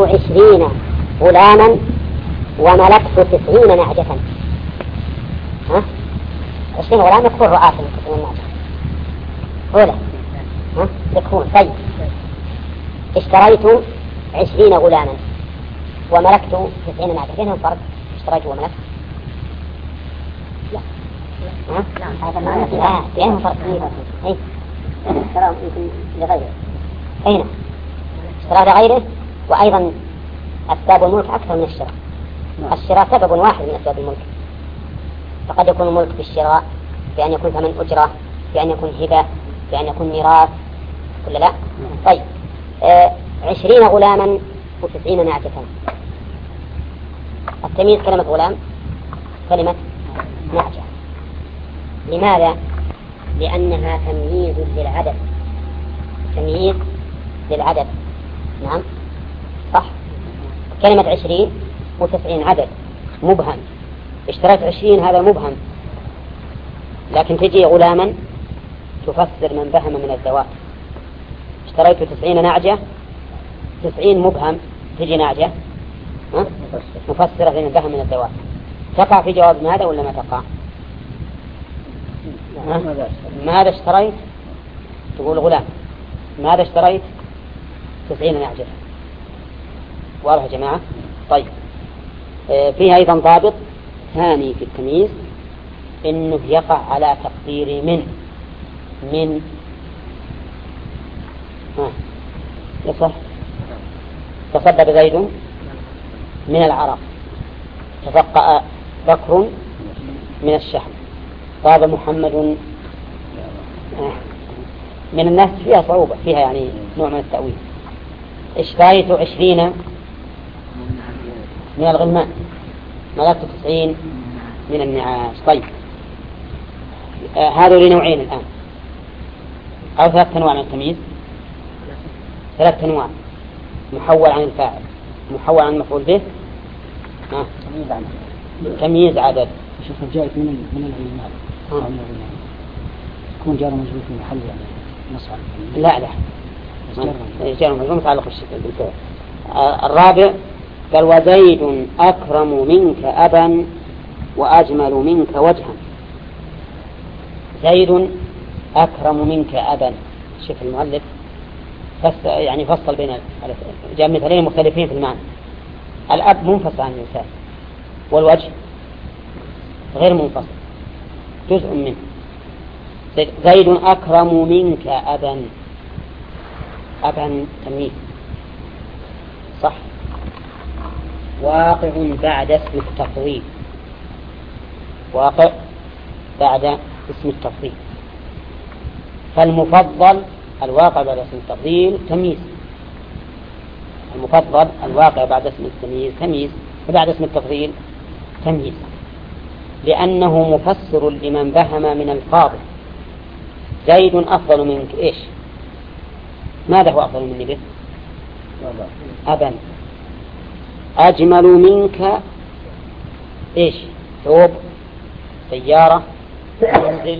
20 غلاما وملكت 90 نعجة. 20 غلاما يكون رعاة من 90 نعجة ولا يكون. طيب اشتريت 20 غلاما وملكت 90 نعجة، بينهم فرق اشتريت وملكت؟ لا بينهم فرق. اشترى لغيره. أين اشترى لغيره؟ وأيضا أسباب الملك أكثر من الشراء. الشراء سبب واحد من أسباب الملك، فقد يكون الملك بالشراء، بأن يكون ثمن أجرة، بأن يكون هبة، بأن يكون ميراث، ولا لا؟ طيب 20 غلاما و90 نعجة. التمييز كلمة غلام كلمة نعجة. لماذا؟ لأنها تمييز للعدد، تمييز للعدد. نعم صح. كلمة 20 و90 عدد مبهم، اشتريت 20 هذا مبهم، لكن تجي غلاما تفسر من بهم من الذوات. اشتريت 90 نعجة، 90 مبهم، تجي نعجة مفسرة لمن بهم من الذوات. تقع في جواب ماذا ولا ما تقع؟ ماذا اشتريت؟ تقول غلام. ماذا اشتريت؟ 90 نعجة. واضح يا جماعة؟ طيب فيها أيضا ضابط ثاني في التمييز، إنه يقع على تقدير من يصح. تصدق زيد من العرق، تفقأ بكر من الشحم، طاب محمد من الناس. فيها صعوبة، فيها يعني نوع من التأويل. اشتريت 20 من الغلمان، ملكت 90 من النعاش. طيب هذول نوعين الآن، أو 3 أنواع من التمييز. 3 أنواع: محول عن الفاعل، محول عن المفعول به، تمييز عدد. شوف جاءت من العلماء يكون جار مجرور في محل يعني نصب. لا جار مجرور متعلق بالفعل. الرابع قال وزيد أكرم منك أبا وأجمل منك وجها. زيد أكرم منك أبا. شوف المؤلف يعني فصل بين جاء مثالين مختلفين في المعنى. الأب منفصل عن الإنسان، والوجه غير منفصل، جزء منه. زيد أكرم منك أبا، أبا تمييز صح. واقع بعد اسم التفضيل، واقع بعد اسم التفضيل. فالمفضل الواقع بعد اسم التفضيل تمييز. المفضل الواقع بعد اسم التمييز تمييز، وبعد اسم التفضيل تمييز، لأنه مفسر لمن بهم من الفاضل. زيد أفضل منك إيش؟ ماذا هو أفضل مني به؟ أبا. أجمل منك إيش؟ ثوب، سيارة، منزل،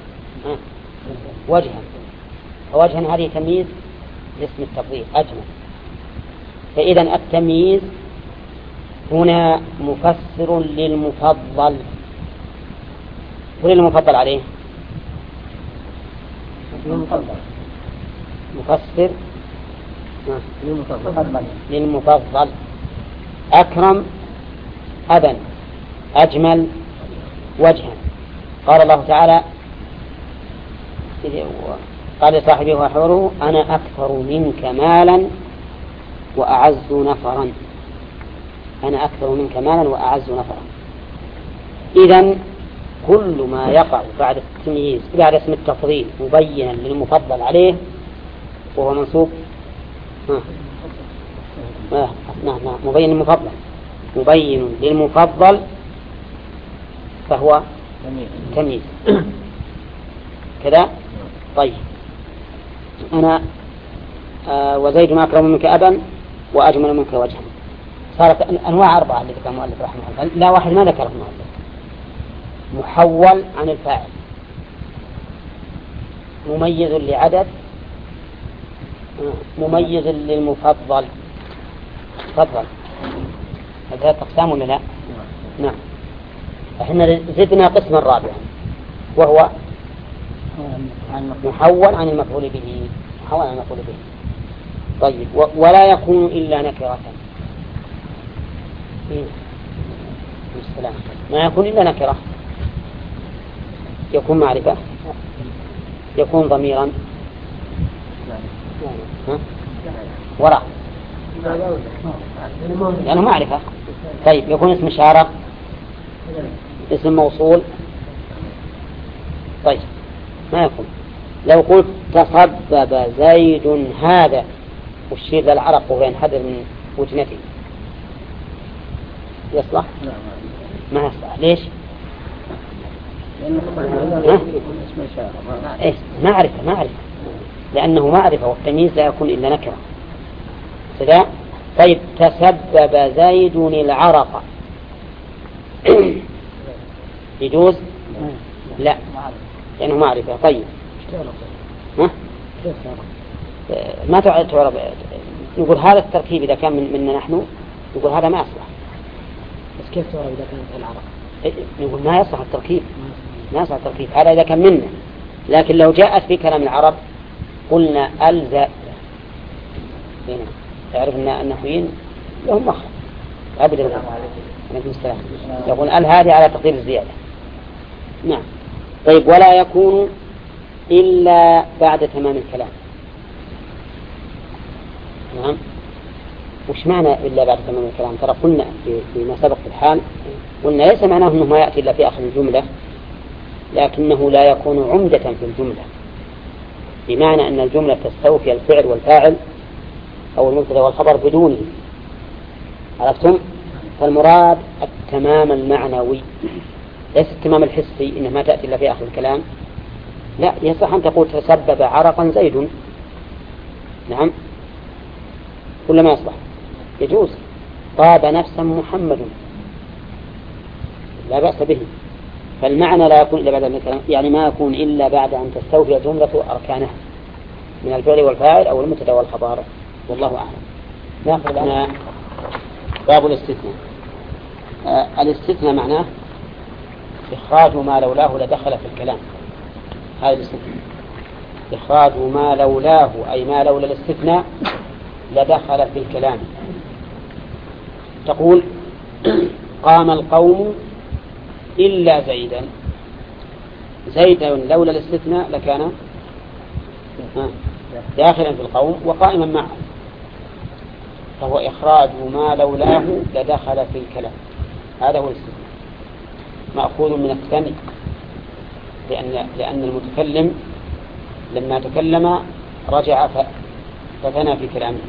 وجها. فوجها هذه تمييز لاسم التفضيل أجمل. فإذا التمييز هنا مفسر للمفضل. وللمفضل عليه مفسر للمفضل. أكرم أبا، أجمل وجها. قال الله تعالى قال لصاحبه وحوره أنا أكثر منك مالا وأعز نفرا. أنا أكثر منك مالا وأعز نفرا. إذن كل ما يقع بعد التمييز بعد اسم التفضيل مبينا للمفضل عليه وهو منصوب مبين للمفضل، مبين للمفضل فهو تمييز كذا. طيب أنا وزيد ما أكرم منك أبا وأجمل منك وجها. صارت أنواع 4 اللي ذكر المؤلف رحمه الله. لا واحد ما ذكره المؤلف. محول عن الفاعل، مميز لعدد، مميز للمفضل، تفضل. هذا أقسام ولا لا؟ نعم. احنا زدنا قسما رابعا وهو محول عن المفعول به. محول عن المفعول به. طيب ولا يكون إلا نكرة. السلام. ما يكون إلا نكرة. يكون معرفة، يكون ضميرا وراء يعني معرفة. طيب يكون اسم إشارة، اسم موصول. طيب ما يكون. لو قلت تصبب زيد هذا والشير للعرق وهو ينحدر من وجنته يصلح؟ ما يصلح. ليش؟ إيه؟ معرفة لأنه معرفة والتمييز لا يكون إلا نكرة. كذا. طيب تسبب زيد العرق يجوز؟ لا لأنه معرفة. طيب ما تعرف. نقول هذا التركيب إذا كان منا نحن نقول هذا ما يصلح. بس كيف تعرف إذا كانت العرق؟ نقول ما يصلح التركيب. ما يصلح التركيب هذا إذا كان منا. لكن لو جاءت في كلام العرب قلنا الزائدة. تعرف أن النحويين لهم مخرج أبدا. عليكم السلام. يقول هذه على تقدير الزيادة. نعم. طيب ولا يكون إلا بعد تمام الكلام. نعم. وش معنى إلا بعد تمام الكلام؟ ترى قلنا فيما سبق في الحال قلنا ليس معناه أنه ما يأتي إلا في آخر الجملة، لكنه لا يكون عمدة في الجملة، بمعنى أن الجملة تستوفي الفعل والفاعل أو المبتدأ والخبر بدونه. عرفتم؟ فالمراد التمام المعنوي ليس التمام الحسي، إنه ما تأتي إلا في آخر الكلام. لا، يصح أن تقول تسبب عرقا زيد. نعم. ولا ما يصلح؟ يجوز. طاب نفسا محمد، لا بأس به. فالمعنى لا يكون إلا بعد الكلام، يعني ما يكون إلا بعد أن تستوفي الجملة أركانها من الفعل والفاعل أو المبتدأ والخبر. والله أعلم. نأخذ الآن باب الاستثناء. الاستثناء معناه إخراج ما لولاه لدخل في الكلام. هذا الاستثناء. إخراج ما لولاه أي ما لولا الاستثناء لدخل في الكلام. تقول قام القوم إلا زيدا. زيدا لولا الاستثناء لكان داخلا في القوم وقائما معه، فهو إخراج ما لولاه لدخل في الكلام. هذا هو الاستثناء، مأخوذ من الثني، لأن المتكلم لما تكلم رجع فثنى في كلامه.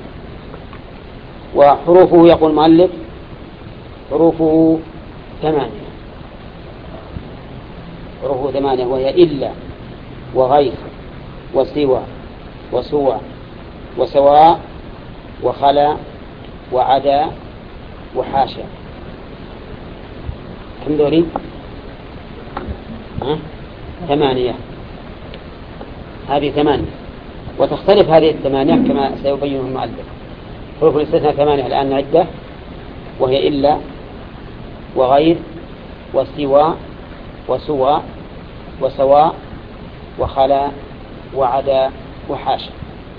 وحروفه يقول المؤلف حروفه 8. حروفه 8 وهي إلا وغير وسوى وسوى وسواء وخلا وعدا وحاشا. كم دوري؟ 8. هذه 8، وتختلف هذه 8 كما سيبينه المؤلف. حروف الاستثناء 8 الآن عدة، وهي إلا وغير وسوى وسوى وسواء وخلا وعدا وحاشا.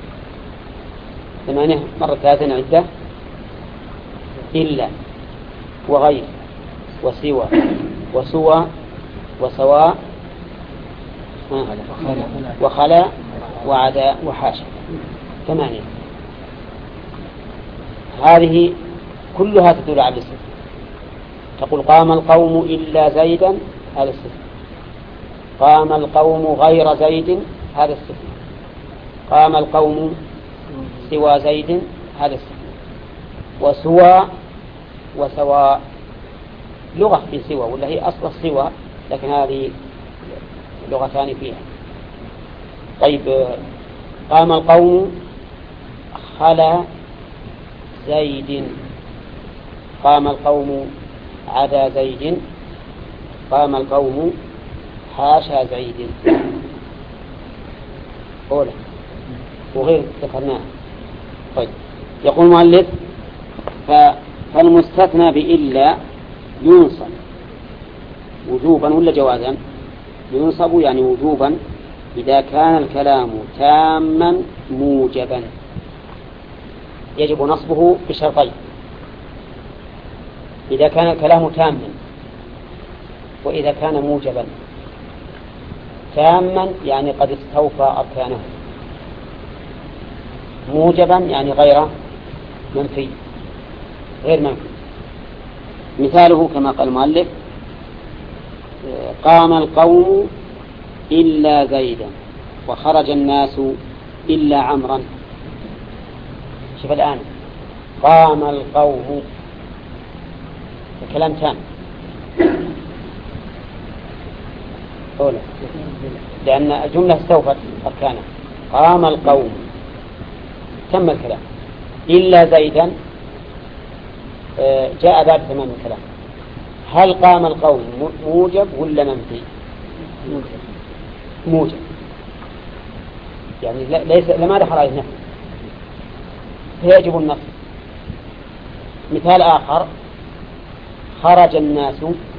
8 مرة 3 عدة: إلا وغير وسوى وسوى وسواء وخلا وعدا وحاشا. 8. هذه كلها تدل على الاستثناء. تقول قام القوم إلا زيدا، هذا استثناء. قام القوم غير زيد، هذا استثناء. قام القوم سوى زيد، هذا استثناء. وسوى وسواء لغة في سوى، ولا هي أصل السوى، لكن هذه لغتان فيها. طيب قام القوم خلا زيد، قام القوم عدا زيد، قام القوم حاشا زيد. وغير ذكرناه. طيب يقول المؤلف فالمستثنى بإلا ينصب وجوبا ولا جوازا؟ ينصب يعني وجوبا إذا كان الكلام تاما موجبا، يجب نصبه بشرطين: إذا كان الكلام تاما، وإذا كان موجبا. تاما يعني قد استوفى أركانه، موجبا يعني غير منفي، غير منفي. مثاله كما قال المؤلف: قام القوم إلا زيدا وخرج الناس إلا عمرا. شوف الآن، قام القوم الكلام تام أولا، لأن الجملة استوفت أركانها. قام القوم تم الكلام، إلا زيدا جاء بعد تمام الكلام. هل قام القوم موجب ولا منفي؟ موجب، يعني ليس لما دخل عليه نفي، فيجب النصب. مثال آخر: خرج الناس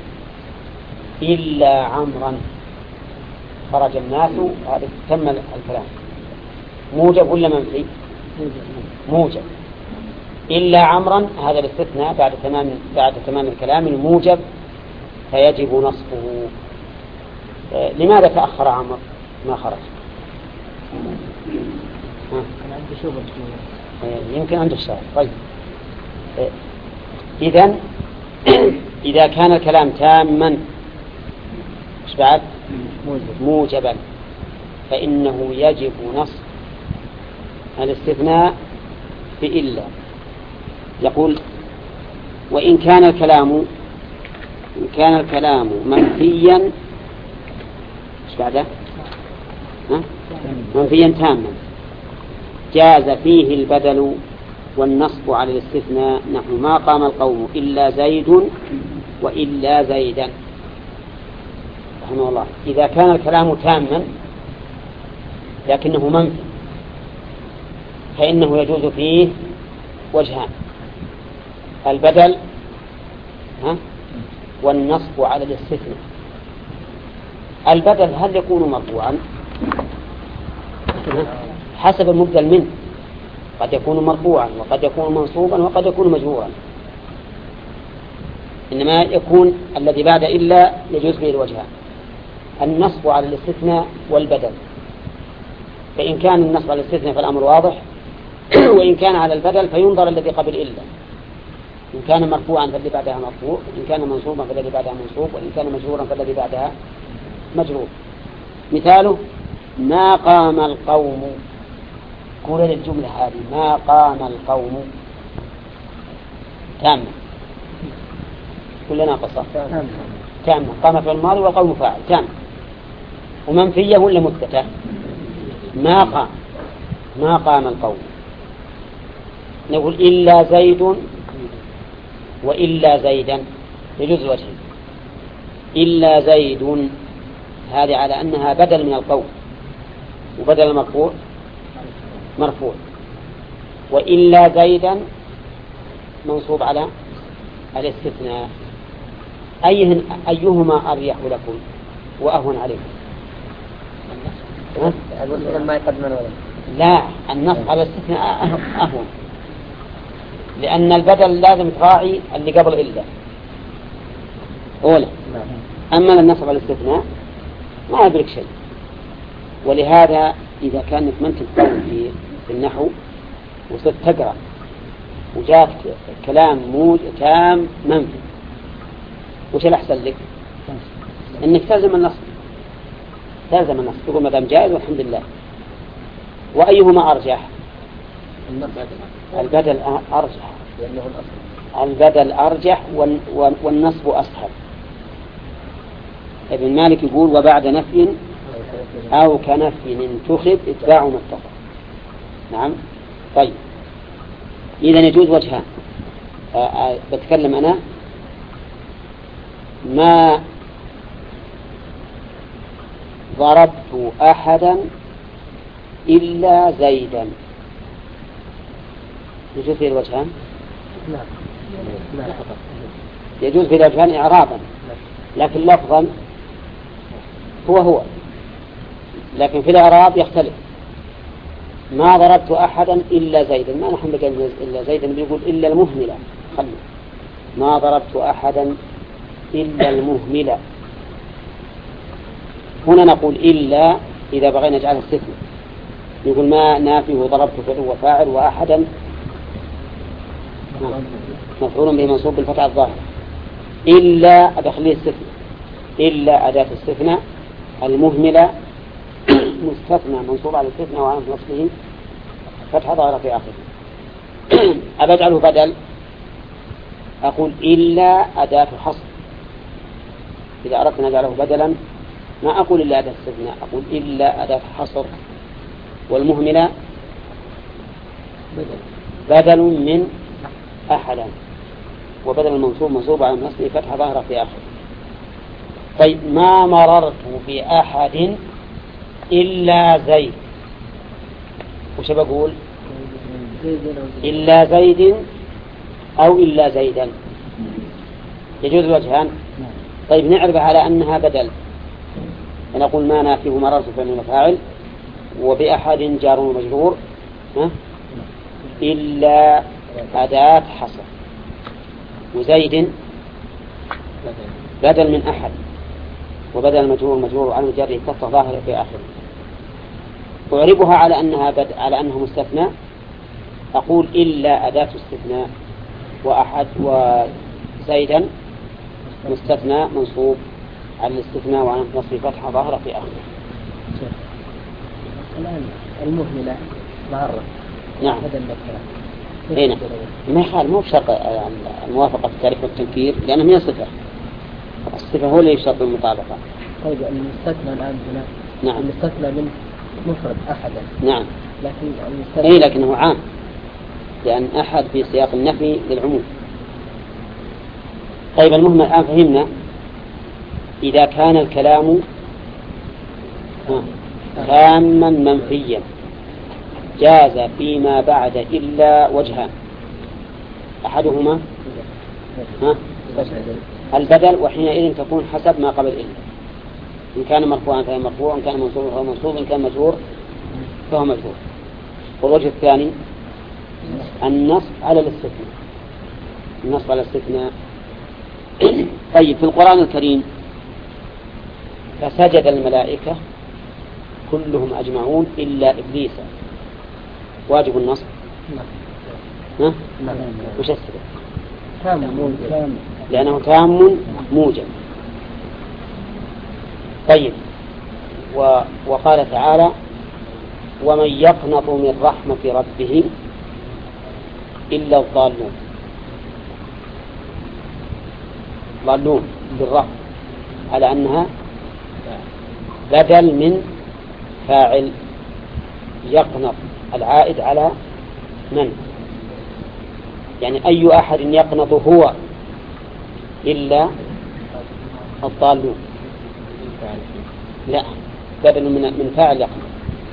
إلا عمرا. خرج الناس، هذا تم الكلام، موجب ولا منفي؟ موجب. إلا عمرا هذا الاستثناء بعد تمام الكلام الموجب، فيجب نصبه. لماذا تأخر عمرو ما خرج؟ يمكن عنده الشرع. طيب، إذن إذا كان الكلام تاما إيش بعد؟ موجبا، فإنه يجب نصب الاستثناء بإلا. يقول: وإن كان الكلام منفيا، إيش بعده؟ منفيا تاما، جاز فيه البدل والنصب على الاستثناء، نحو: ما قام القوم إلا زيد وإلا زيدا. رحمه الله. إذا كان الكلام تاما لكنه منفي، فإنه يجوز فيه وجهان: البدل والنصب على الاستثناء. البدل هل يكون مرفوعا؟ حسب المبدل منه، قد يكون مرفوعا وقد يكون منصوبا وقد يكون مجرورا، إنما يكون الذي بعد إلا يجوز به الوجهان: النصب على الاستثناء والبدل. فإن كان النصب على الاستثناء فالأمر واضح، وإن كان على البدل فينظر الذي قبل إلا. إن كان مرفوعا فالذي بعدها مرفوع، إن كان منصوبا فالذي بعدها منصوب، وإن كان مجرورا فالذي بعدها مجرور. مثاله: ما قام القوم. قول للجملة هذه: ما قام القوم تامة كل ناقصة؟ تامة. قام في الماضي والقوم فاعل تام. ومنفية ولا مثبتة؟ ما قام القوم. نقول: إلا زيد وإلا زيدا، يجوز الوجه. إلا زيد هذه على أنها بدل من القول، وبدل المرفوع مرفوع. وإلا زيدا منصوب على الاستثناء. أيهما أريح لكم وأهون عليكم؟ ما يقدمون ولا لا، النص على الاستثناء أهون، لأن البدل لازم تراعي اللي قبل إلا أولا. أما النصب على الاستثناء ما يدرك شيء. ولهذا إذا كانت من تتكون في النحو وصرت تقرأ وجاءت كلام تام منفي، وش الأحسن لك؟ إنك تلزم النصب، تقول ما دام جائز والحمد لله. وأيهما أرجح؟ البدل أرجح، لأنه الأصل. البدل أرجح والنصب أسهل. ابن مالك يقول: وبعد نفي أو كنفي انتخب اتباع ما اتفق. نعم. طيب، إذا يجوز وجهان. بتكلم أنا: ما ضربت أحدا إلا زيدا، يجوز فيه الوجهان؟ يجوز في الوجهان إعرابا، لكن لفظا هو لكن في الإعراب يختلف. ما ضربت أحدا إلا زيدا، ما نحن بقول إلا زيدا، بيقول إلا المهملة. خلي ما ضربت أحدا إلا المهملة. هنا نقول إلا إذا بغينا نجعلها استثناء، يقول ما نافي وضربت فعل وفاعل وأحدا مفعول به منصوب بالفتحة الظاهرة، إلا أدخليه استثناء، إلا أداة استثناء المهملة مستثنى منصوب على الاستثناء وعلى نصبه فتحة ظاهرة في آخره. أبجعله بدل، أقول إلا أداة حصر. إذا أردت أن أجعله بدلا ما أقول إلا أداة استثناء، أقول إلا أداة حصر. والمهملة بدل من أحدا، وبدل المنصوب منصوب على نصبه فتحة ظاهرة في آخره. طيب ما مررت بأحد إلا زيد، وش بقول؟ إلا زيد أو إلا زيدا، يجوز الوجهان. طيب نعرف على أنها بدل، فنقول ما نافيه مررت فعل وفاعل، وبأحد جار ومجرور، إلا أداة حصر، وزيد بدل من أحد، وبدل المجرور عن جره كسر ظاهر في آخره. أعربها على أنها مستثنى، أقول إلا أداة استثناء، وأحد وزيدا مستثنى منصوب على الاستثناء وعن نصب فتحة ظاهرة في آخره. الآن المهملة معرة. نعم. هنا ما يخال مو بشرط الموافقة في التعريف والتنكير، لأنه هي صفة. الصفة هو اللي يشترط المطابقة. طيب المستثنى الآن هنا. نعم. المستثنى من مفرد أحدا. نعم. لكن المستثنى. لكنه عام، لأن أحد في سياق النفي للعموم. طيب المهم الآن فهمنا إذا كان الكلام تاما منفيا جاز فيما بعد إلا وجهان، أحدهما البدل، وحينئذ تكون حسب ما قبل إلا، إن كان مرفوعا فهو مرفوع، إن كان منصوبا فهو منصوب، إن كان مجرور فهو مجرور. والوجه الثاني النصب على الاستثناء، النصب على الاستثناء. طيب في القرآن الكريم فسجد الملائكة كلهم أجمعون إلا إبليس، واجب النصب. وش السبب؟ لأنه تام موجب. طيب وقال تعالى ومن يقنط من رحمة ربه إلا الضالون، ضالون بالرفع على أنها بدل من فاعل يقنط العائد على من؟ يعني أي أحد يقنط هو إلا الضالون. لا، بدل من فاعل يقنط،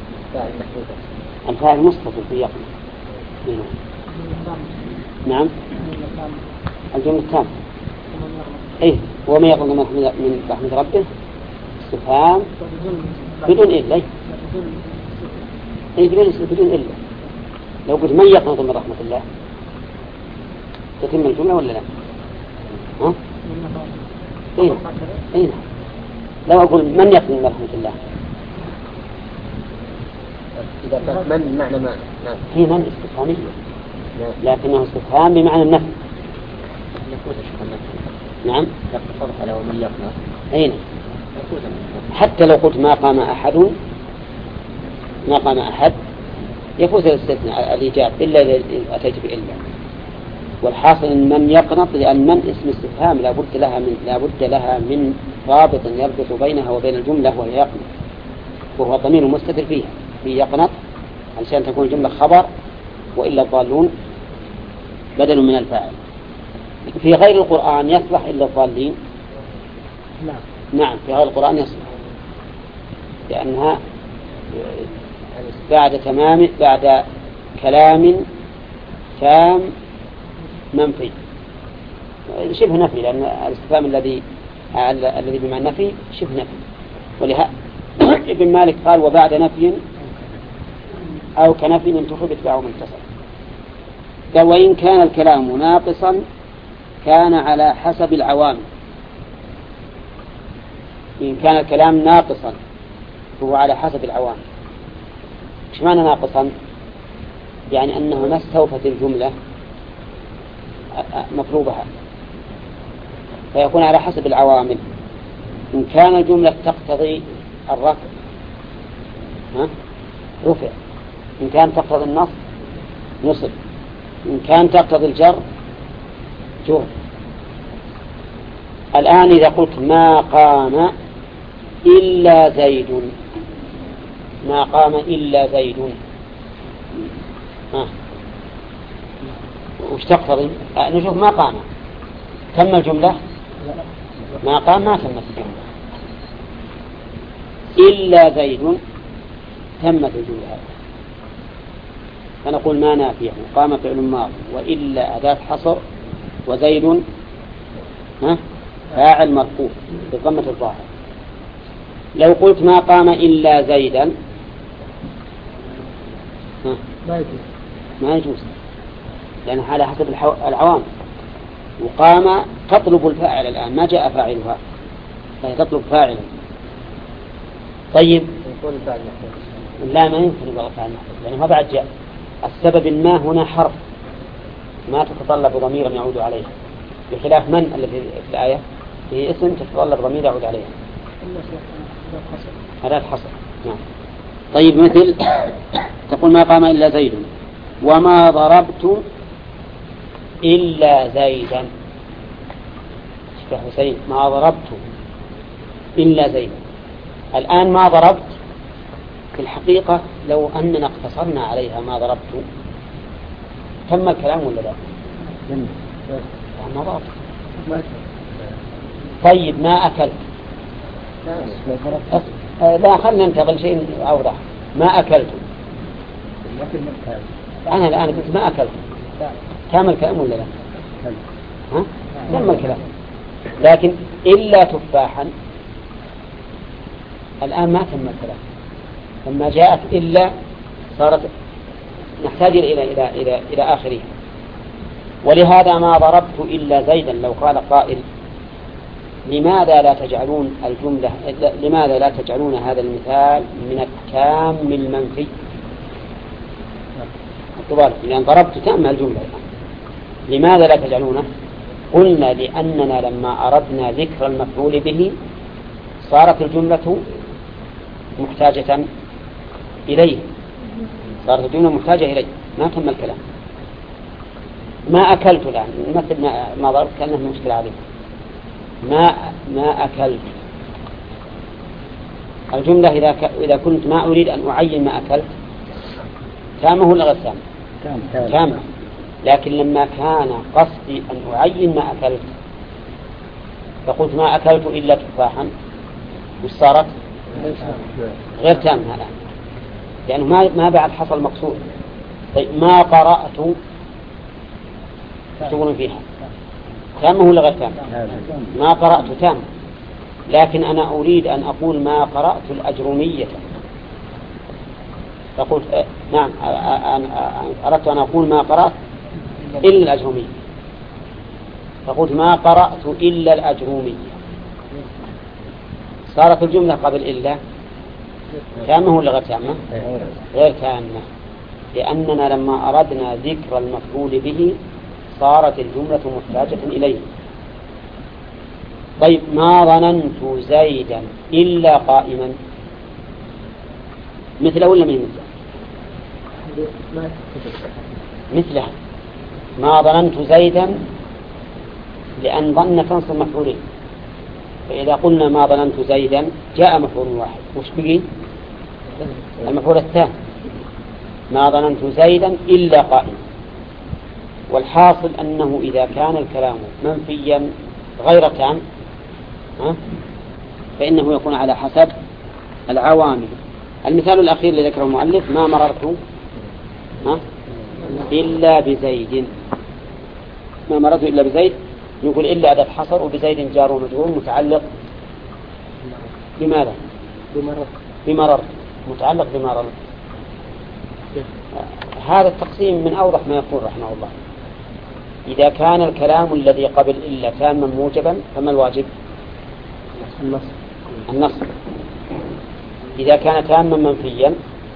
الفاعل مستتر في يقنط. نعم الجملة التامة. إيه وما يقنط من رحمة ربه استفهام بدون إلا. إيه بدون إلا. لو قلت من يقنط من رحمة الله تتم الجملة ولا لا؟ ها؟ إيه لو أقول من يقنط من رحمة الله إذا كان من معنى ما هي من استفهامية، لكنه استفهام بمعنى النفي. نعم يقتصر على ومن يقنط. أين حتى لو قلت ما قام أحد يفوز الاستثناء الإيجاب إلا إذا أتيت بإلا. والحاصل أن من يقنط، لأن من اسم استفهام لابد لها من رابط يربط بينها وبين الجملة وهي يقنط، وهو ضمير مستتر فيها في يقنط علشان تكون الجملة خبر، وإلا الضالون بدل من الفاعل. في غير القرآن يصلح إلا الضالين. نعم في غير القرآن يصلح، لأنها بعد كلام تام منفي شبه نفي، لأن الاستفهام الذي بمعنى النفي شبه نفي. ولهذا ابن مالك قال وبعد نفي أو كنفي انتفى باتباعه متصل. قال وإن كان الكلام ناقصا كان على حسب العوامل. إن كان الكلام ناقصا هو على حسب العوامل. إيش معنى ناقصا؟ يعني أنه ما استوفت الجملة مطلوبها، فيكون على حسب العوامل. إن كان الجملة تقتضي الرفع رفع، إن كان تقتضي النصب نصب، إن كان تقتضي الجر جر. الآن إذا قلت ما قام إلا زيد، ما قام إلا زيد، وش تقتضي؟ نشوف ما قام تم الجملة، ما قام ما تمت الجملة، إلا زيد تمت الجملة. فنقول ما نافيه، قام فعل ماضي وإلا أداة حصر وزيد فاعل مرفوع بضمة الظاهر. لو قلت ما قام إلا زيدا ما يجوز، لأن على حسب العوامل. وقام تطلب الفاعل الآن، ما جاء فاعلها فهي تطلب فاعلا. طيب لا ما يمكن يبقى فاعل لأنه ما بعد جاء. السبب ما هنا حرف ما تتطلب ضميرا يعود عليه، بخلاف من الذي في الآية هي اسم تتطلب ضمير يعود عليها. هذا حصر. نعم. طيب مثل تقول ما قام إلا زيد وما ضربت إلا زيدا. حسين ما ضربت إلا زيدا. الآن ما ضربت في الحقيقة لو أننا اقتصرنا عليها ما ضربت تم الكلام ولا لا؟ ما ضربت. طيب ما أكلت. لا خلنا ننتقل شيء أوضح. ما أكلت. أنا الآن قلت ما أكلت تم الكلام ولا لا؟ تم الكلام. لكن إلا تفاحا الآن ما تم الكلام. لما جاءت إلا صارت نحتاج إلى آخره. ولهذا ما ضربت إلا زيدا. لو قال قائل لماذا لا تجعلون الجملة، لماذا لا تجعلون هذا المثال من التام المنفي؟ لأن ضربت تام الجملة، لماذا لا تجعلونه؟ قلنا لأننا لما أردنا ذكر المفعول به صارت الجملة محتاجة إليه، صارت الجملة محتاجة إليه، ما تم الكلام. ما أكلت الآن مثل ما ضربت كأنه مشكلة عليه. ما أكلت الجملة إذا كنت ما أريد أن أعين ما أكلت تامه ولا غير تامه؟ تامه. لكن لما كان قصدي أن أعين ما أكلت فقلت ما أكلت إلا تفاحا وصارت غير تامة الآن، لأنه ما بعد حصل مقصود. طيب ما قرأت تقولون فيها تامه ولا غير تامه؟ ما قرأت تامه، لكن أنا أريد أن أقول ما قرأت الأجرومية فقلت نعم أردت أن أقول ما قرأت إلا الأجرومية فقلت ما قرأت إلا الأجرومية. صارت الجملة قبل إلا تامة ولا غير تامة؟ غير تامة، لأننا لما أردنا ذكر المفعول به صارت الجملة محتاجة إليه. طيب ما ظننت زيدا إلا قائما مثله ولا من مثله؟ ما ظننت زيدا لأن ظن تنصب مفعولين، فإذا قلنا ما ظننت زيدا جاء مفعول واحد، وش بقي؟ المفعول الثاني. ما ظننت زيدا إلا قائما. والحاصل أنه إذا كان الكلام منفيا غير تام فإنه يكون على حسب العوامل. المثال الأخير الذي ذكره المؤلف ما مررت إلا بزيد. ما مررت إلا بزيد يقول إلا أداة حصر وبزيد جار ومجرور متعلق بماذا؟ بمرر متعلق بمرر. هذا التقسيم من أوضح ما يكون رحمه الله. إذا كان الكلام الذي قبل إلا تاما موجبا فما الواجب؟ النصب. إذا كان تاما منفيا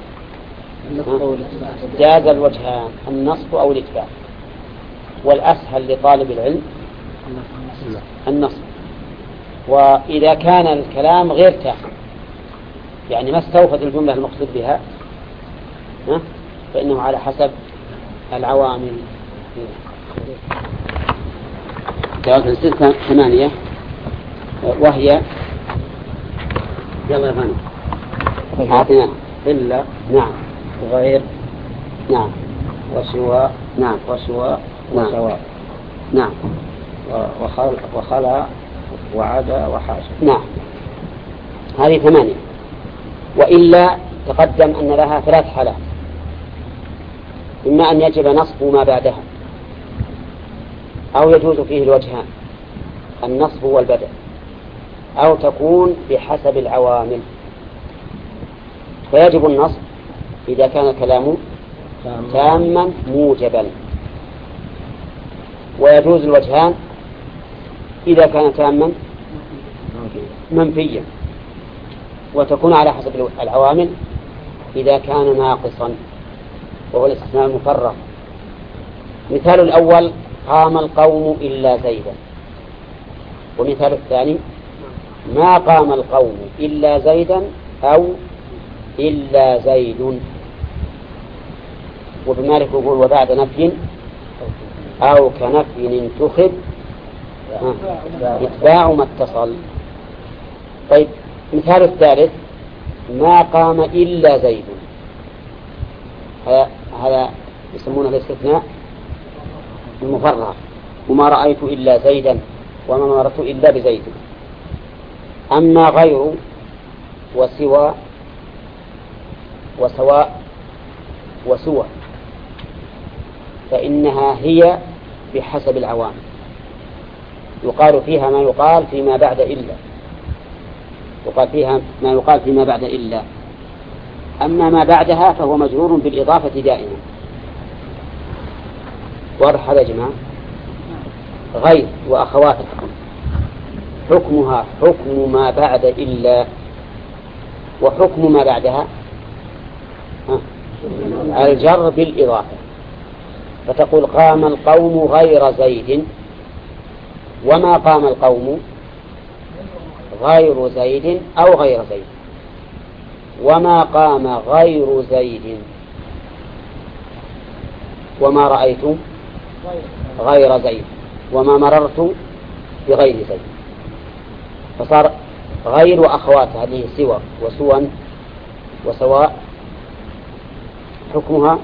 جاز الوجهان النصب أو الإتباع، والأسهل لطالب العلم النصب. وإذا كان الكلام غير تام يعني ما استوفت الجملة المقصود بها فإنه على حسب العوامل. جواب الستة 8 وهي يلا يا فندم أعطينا إلا نعم غير نعم وسوى نعم وسوى نعم نعم وخلا وعدا وحاشا نعم. هذه 8. وإلا تقدم أن لها 3 حالات: إما أن يجب نصب ما بعدها أو يجوز فيه الوجهان النصب والبدء، أو تكون بحسب العوامل. فيجب النصب إذا كان الكلام تاما موجبا، ويجوز الوجهان إذا كان تاما منفيا، وتكون على حسب العوامل إذا كان ناقصا وهو الاستثناء المفرغ. مثال الأول قام القوم إلا زيدا، ومثال الثاني ما قام القوم إلا زيدا أو إلا زيد. وبمالك يقول وبعد نفي أو كنفي انتخب إتباع ما اتصل. طيب مثال الثالث ما قام إلا زيد، هذا يسمونه الاستثناء المفرغ، وما رأيت إلا زيدا وما مررت إلا بزيد. أما غير وسوى وسواء وسوى فإنها هي بحسب العوامل، يقال فيها ما يقال فيما بعد إلا، يقال فيها ما يقال فيما بعد إلا. أما ما بعدها فهو مجرور بالإضافة دائما. واضح هذا يا جماعة؟ غير وأخواتها حكمها حكم ما بعد إلا، وحكم ما بعدها الجر بالإضافة. فتقول قام القوم غير زيد، وما قام القوم غير زيد أو غير زيد، وما قام غير زيد، وما رأيت غير زيد، وما مررت بغير زيد. فصار غير وأخوات هذه سوى وسوى وسواء حكمها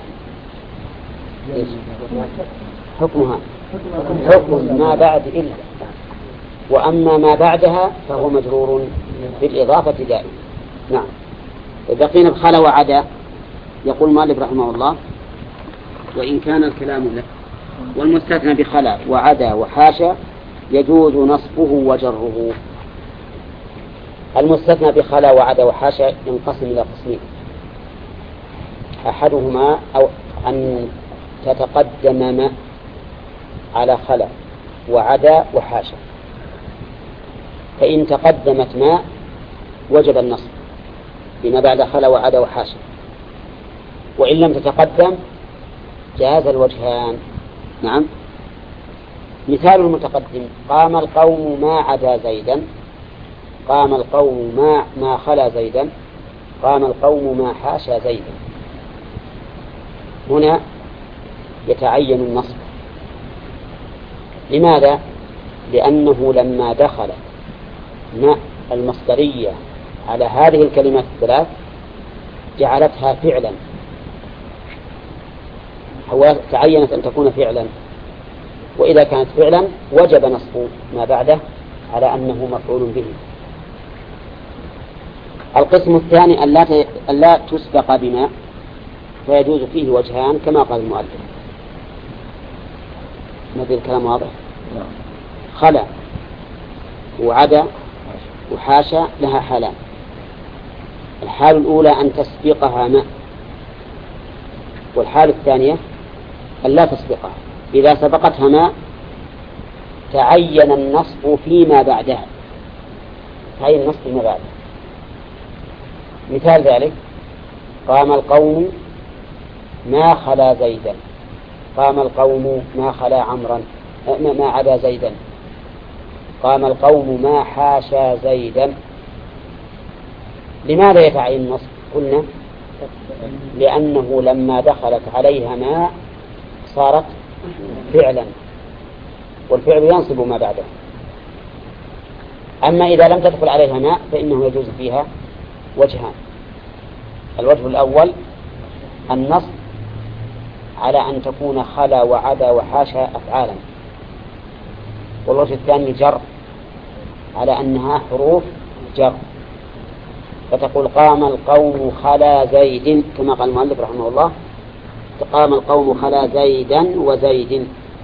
حكم ما بعد إلا، وأما ما بعدها فهو مجرور بالإضافة دائما. نعم. بقينا بخلا وعدا. يقول مالك رحمه الله وإن كان الكلام له والمستثنى بخلا وعدا وحاشا يجوز نصبه وجره. المستثنى بخلا وعدا وحاشا ينقسم إلى قسمين: أحدهما أو أن تتقدم ما على خلا وعدا وحاشا، فإن تقدمت ما وجب النصب بما بعد خلا وعدا وحاشا، وإن لم تتقدم جاز الوجهان. نعم. مثال المتقدم قام القوم ما عدا زيدا، قام القوم ما خلا زيدا، قام القوم ما حاشا زيدا. هنا يتعين النصب. لماذا؟ لأنه لما دخل ما المصدرية على هذه الكلمات الثلاث جعلتها فعلا، هو تعينت أن تكون فعلا، وإذا كانت فعلا وجب نصب ما بعده على أنه مفعول به. القسم الثاني أن لا تسبق بما، فيجوز فيه وجهان كما قال المؤلف. ما في الكلام واضح؟ خلا وعدا وحاشا لها حالان. الحال الأولى أن تسبقها ماء، والحال الثانية أن لا تسبقها. إذا سبقتها ماء تعين النصب فيما بعدها، تعين النصب فيما بعدها. مثال ذلك: قام القوم ما خلا زيدا، قام القوم ما خلا عمرا ما عدا زيدا، قام القوم ما حاشا زيدا. لماذا يتعين النصب؟ قلنا لأنه لما دخلت عليها ماء صارت فعلا، والفعل ينصب ما بعده. أما إذا لم تدخل عليها ماء فإنه يجوز فيها وجهان: الوجه الأول النصب على أن تكون خلا وعدا وحاشا أفعالا، والوجه الثاني جر على أنها حروف جر، فتقول قام القوم خلا زيد، كما قال المؤلف رحمه الله: قام القوم خلا زيدا وزيد،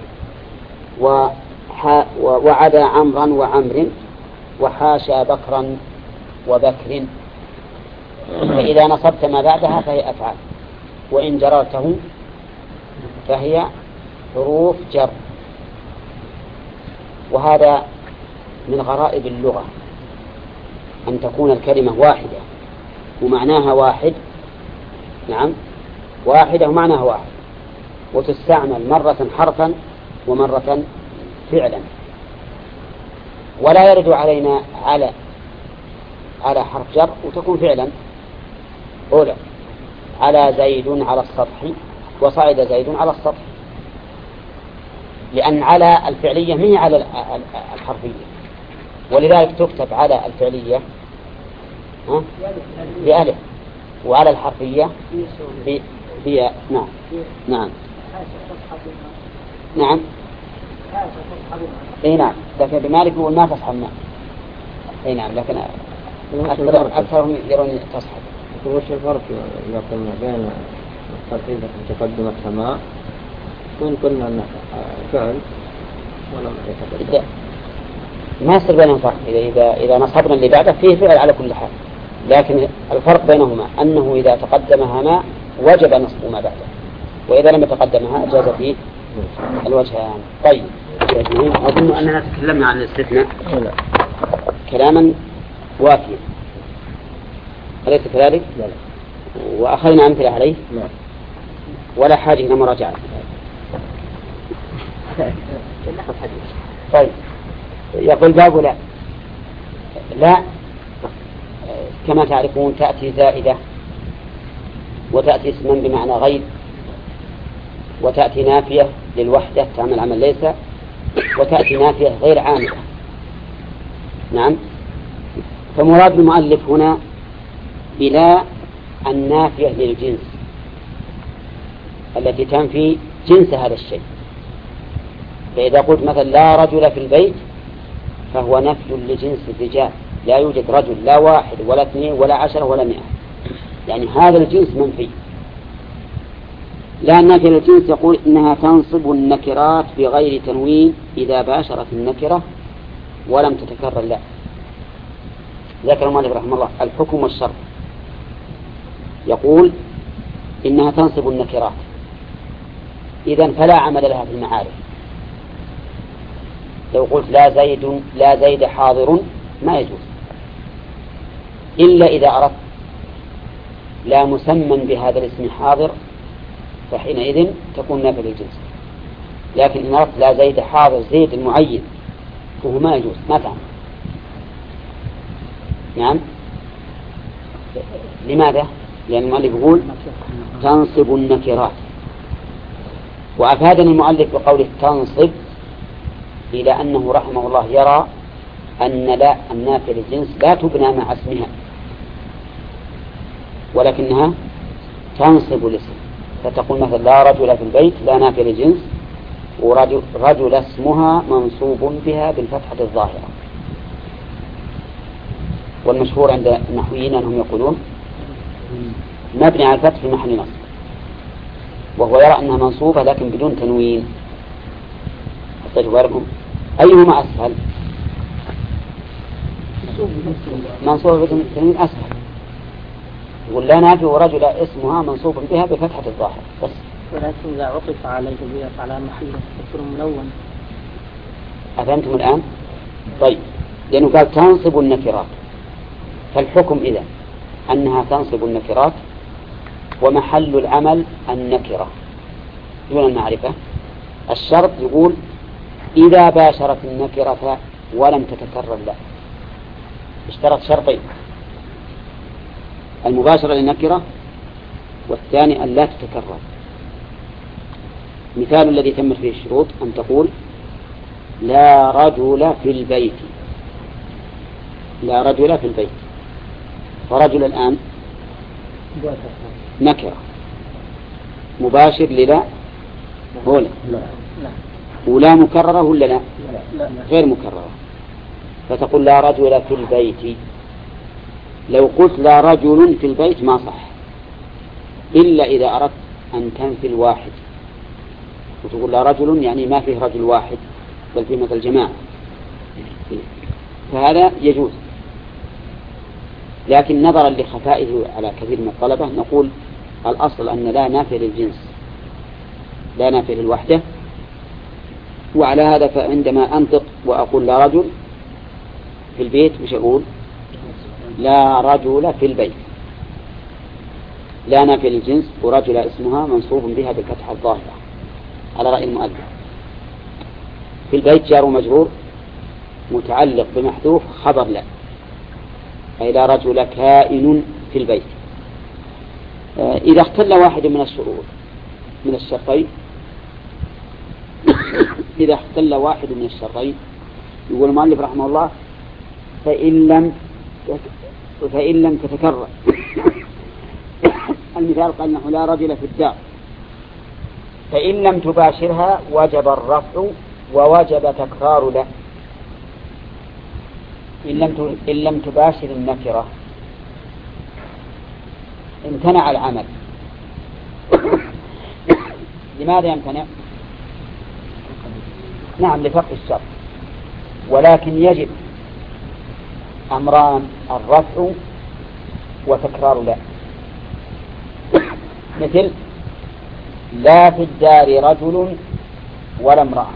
وعدا عمرا وعمر، وحاشا بكرا وبكر. فإذا نصبت ما بعدها فهي أفعال، وإن جررته فهي حروف جر. وهذا من غرائب اللغة أن تكون الكلمة واحدة ومعناها واحد، نعم، واحدة ومعناها واحد، وتستعمل مرة حرفا ومرة فعلا. ولا يرد علينا على حرف جر وتكون فعلا. أولى على زيد على السطح، وصعد زيد على السطح، لأن على الفعلية ما هي على الحرفية، ولذلك تكتب على الفعلية بألف، وعلى الحرفية بياء. نعم نعم نعم. اي نعم، لكن بمالك يقول ما تصحب الماء. اي نعم، لكن أكثرهم يرون تصحب. وش الفرق إذا قلنا بين الترتيب تقدم السماء وإن قلنا أنه فعل ولم يتقدم؟ ما يصير بينهم فرق. إذا نصبنا اللي بعده فيه فعل على كل حال، لكن الفرق بينهما أنه إذا تقدمها ماء وجب نصب ما بعده، وإذا لم يتقدمها جاز فيه الوجهان. طيب، أظن أننا تكلمنا عن الاستثناء كلاما وافيا، أليس كذلك؟ لا. وأخذنا أمثلة عليه ولا حاجة إلى مراجعة. طيب، يقول باب لا كما تعرفون تأتي زائدة، وتأتي اسما بمعنى غير، وتأتي نافية للوحدة تعمل عمل ليس، وتأتي نافية غير عاملة. نعم. فمراد المؤلف هنا بلا النافية للجنس التي تنفي جنس هذا الشيء. فإذا قلت مثلا لا رجل في البيت فهو نفي لجنس الرجال، لا يوجد رجل، لا واحد ولا اثنين ولا 10 ولا 100، يعني هذا الجنس منفي. لا النافية للجنس يقول إنها تنصب النكرات بغير تنوين إذا باشرت النكرة ولم تتكرر. لا، ذكر المؤلف رحمه الله الحكم والشرط، يقول إنها تنصب النكرات، إذن فلا عمل لها في المعارف. لو قلت لا زيد حاضر ما يجوز، إلا إذا أردت لا مسمى بهذا الاسم حاضر، فحينئذ تكون نافية للجنس. لكن إن أردت لا زيد حاضر زيد المعين فهو ما يجوز، ما تعمل. نعم. لماذا؟ لأن المؤلف يقول تنصب النكرات، وأفادني المؤلف بقوله تنصب إلى أنه رحمه الله يرى أن لا النافية للجنس لا تبنى مع اسمها، ولكنها تنصب الاسم، فتقول مثلا لا رجل في البيت لا نافية للجنس، ورجل اسمها منصوب بها بالفتحة الظاهرة. والمشهور عند النحويين أنهم يقولون مبني على الفتح في محل نصب، وهو يرى أنها منصوبة لكن بدون تنوين. أعطيت بالكم أيهما أسهل؟ منصوب بالتنوين أسهل. يقول لا نافع ورجل اسمها منصوب بها بفتحة الظاهر بس. ولكن إذا عطف عليه بيت على محله يكون ملون. أفهمتم الآن؟ طيب، لأنه قال تنصب النكرات، فالحكم إذا أنها تنصب النكرات ومحل العمل النكرة دون المعرفة. الشرط يقول إذا باشرت النكرة ولم تتكرر له. اشترط شرطين: المباشرة للنكرة، والثاني أن لا تتكرر. مثال الذي تمت فيه الشروط أن تقول لا رجل في البيت، لا رجل في البيت، فرجل الآن نكرة مباشر للا ولا ولا مكررة ولا لا غير مكررة، فتقول لا رجل في البيت. لو قلت لا رجل في البيت ما صح إلا إذا أردت أن تنفي الواحد وتقول لا رجل يعني ما فيه رجل واحد بل فيه مثل جماعة، فهذا يجوز. لكن نظرا لخفائه على كثير من الطلبة نقول الأصل أن لا نافي للجنس لا نافي للوحدة. وعلى هذا فعندما أنطق وأقول لا رجل في البيت مش أقول لا رجل في البيت، لا نافي للجنس، ورجل اسمها منصوب بها بالفتحة الظاهرة على رأي المؤلف. في البيت جار ومجرور متعلق بمحذوف خبر لا، أي لا رجل كائن في البيت. إذا اختل واحد من الشروط من الشرطين إذا اختل واحد من الشرطين يقول المؤلف رحمه الله فإن لم تتكرر المثال قال نحو لا رجل في الدار، فإن لم تباشرها وجب الرفع ووجب تكرار له. إن لم تباشر النكرة امتنع العمل. لماذا يمتنع؟ نعم لفرق الشرط، ولكن يجب أمران: الرفع وتكرار لا. مثل لا في الدار رجل ولا امرأة،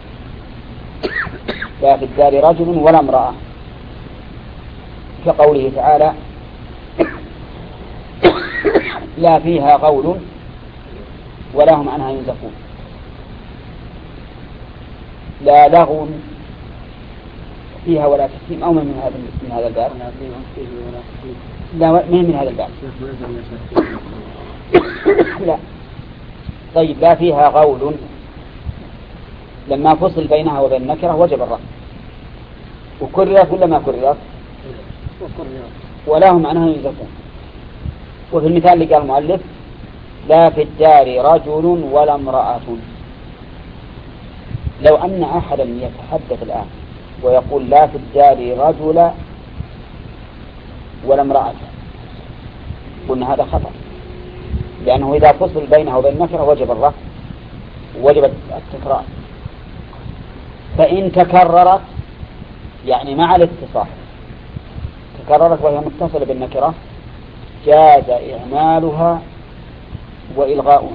لا في الدار رجل ولا امرأة، كقوله تعالى لا فيها غول ولا هم عنها ينزفون. لا لغو فيها ولا تكتيم أو من هذا الباب، لا من هذا الباب لا. طيب لا فيها غول لما فصل بينها وبين النكرة وجب الرفع، وكررت ولا ما كررت؟ ولا هم عنها ينزفون. وفي المثال اللي قال المؤلف لا في الدار رجل ولا امرأة، لو أن أحدا يتحدث الآن ويقول لا في الدار رجل ولا امرأة قلنا هذا خطأ، لأنه إذا فصل بينها وبين النكرة وجب الرفع ووجب التكرار. فإن تكررت يعني مع الاتصال تكررت وهي متصلة بالنكرة جاز إعمالها وإلغاؤها.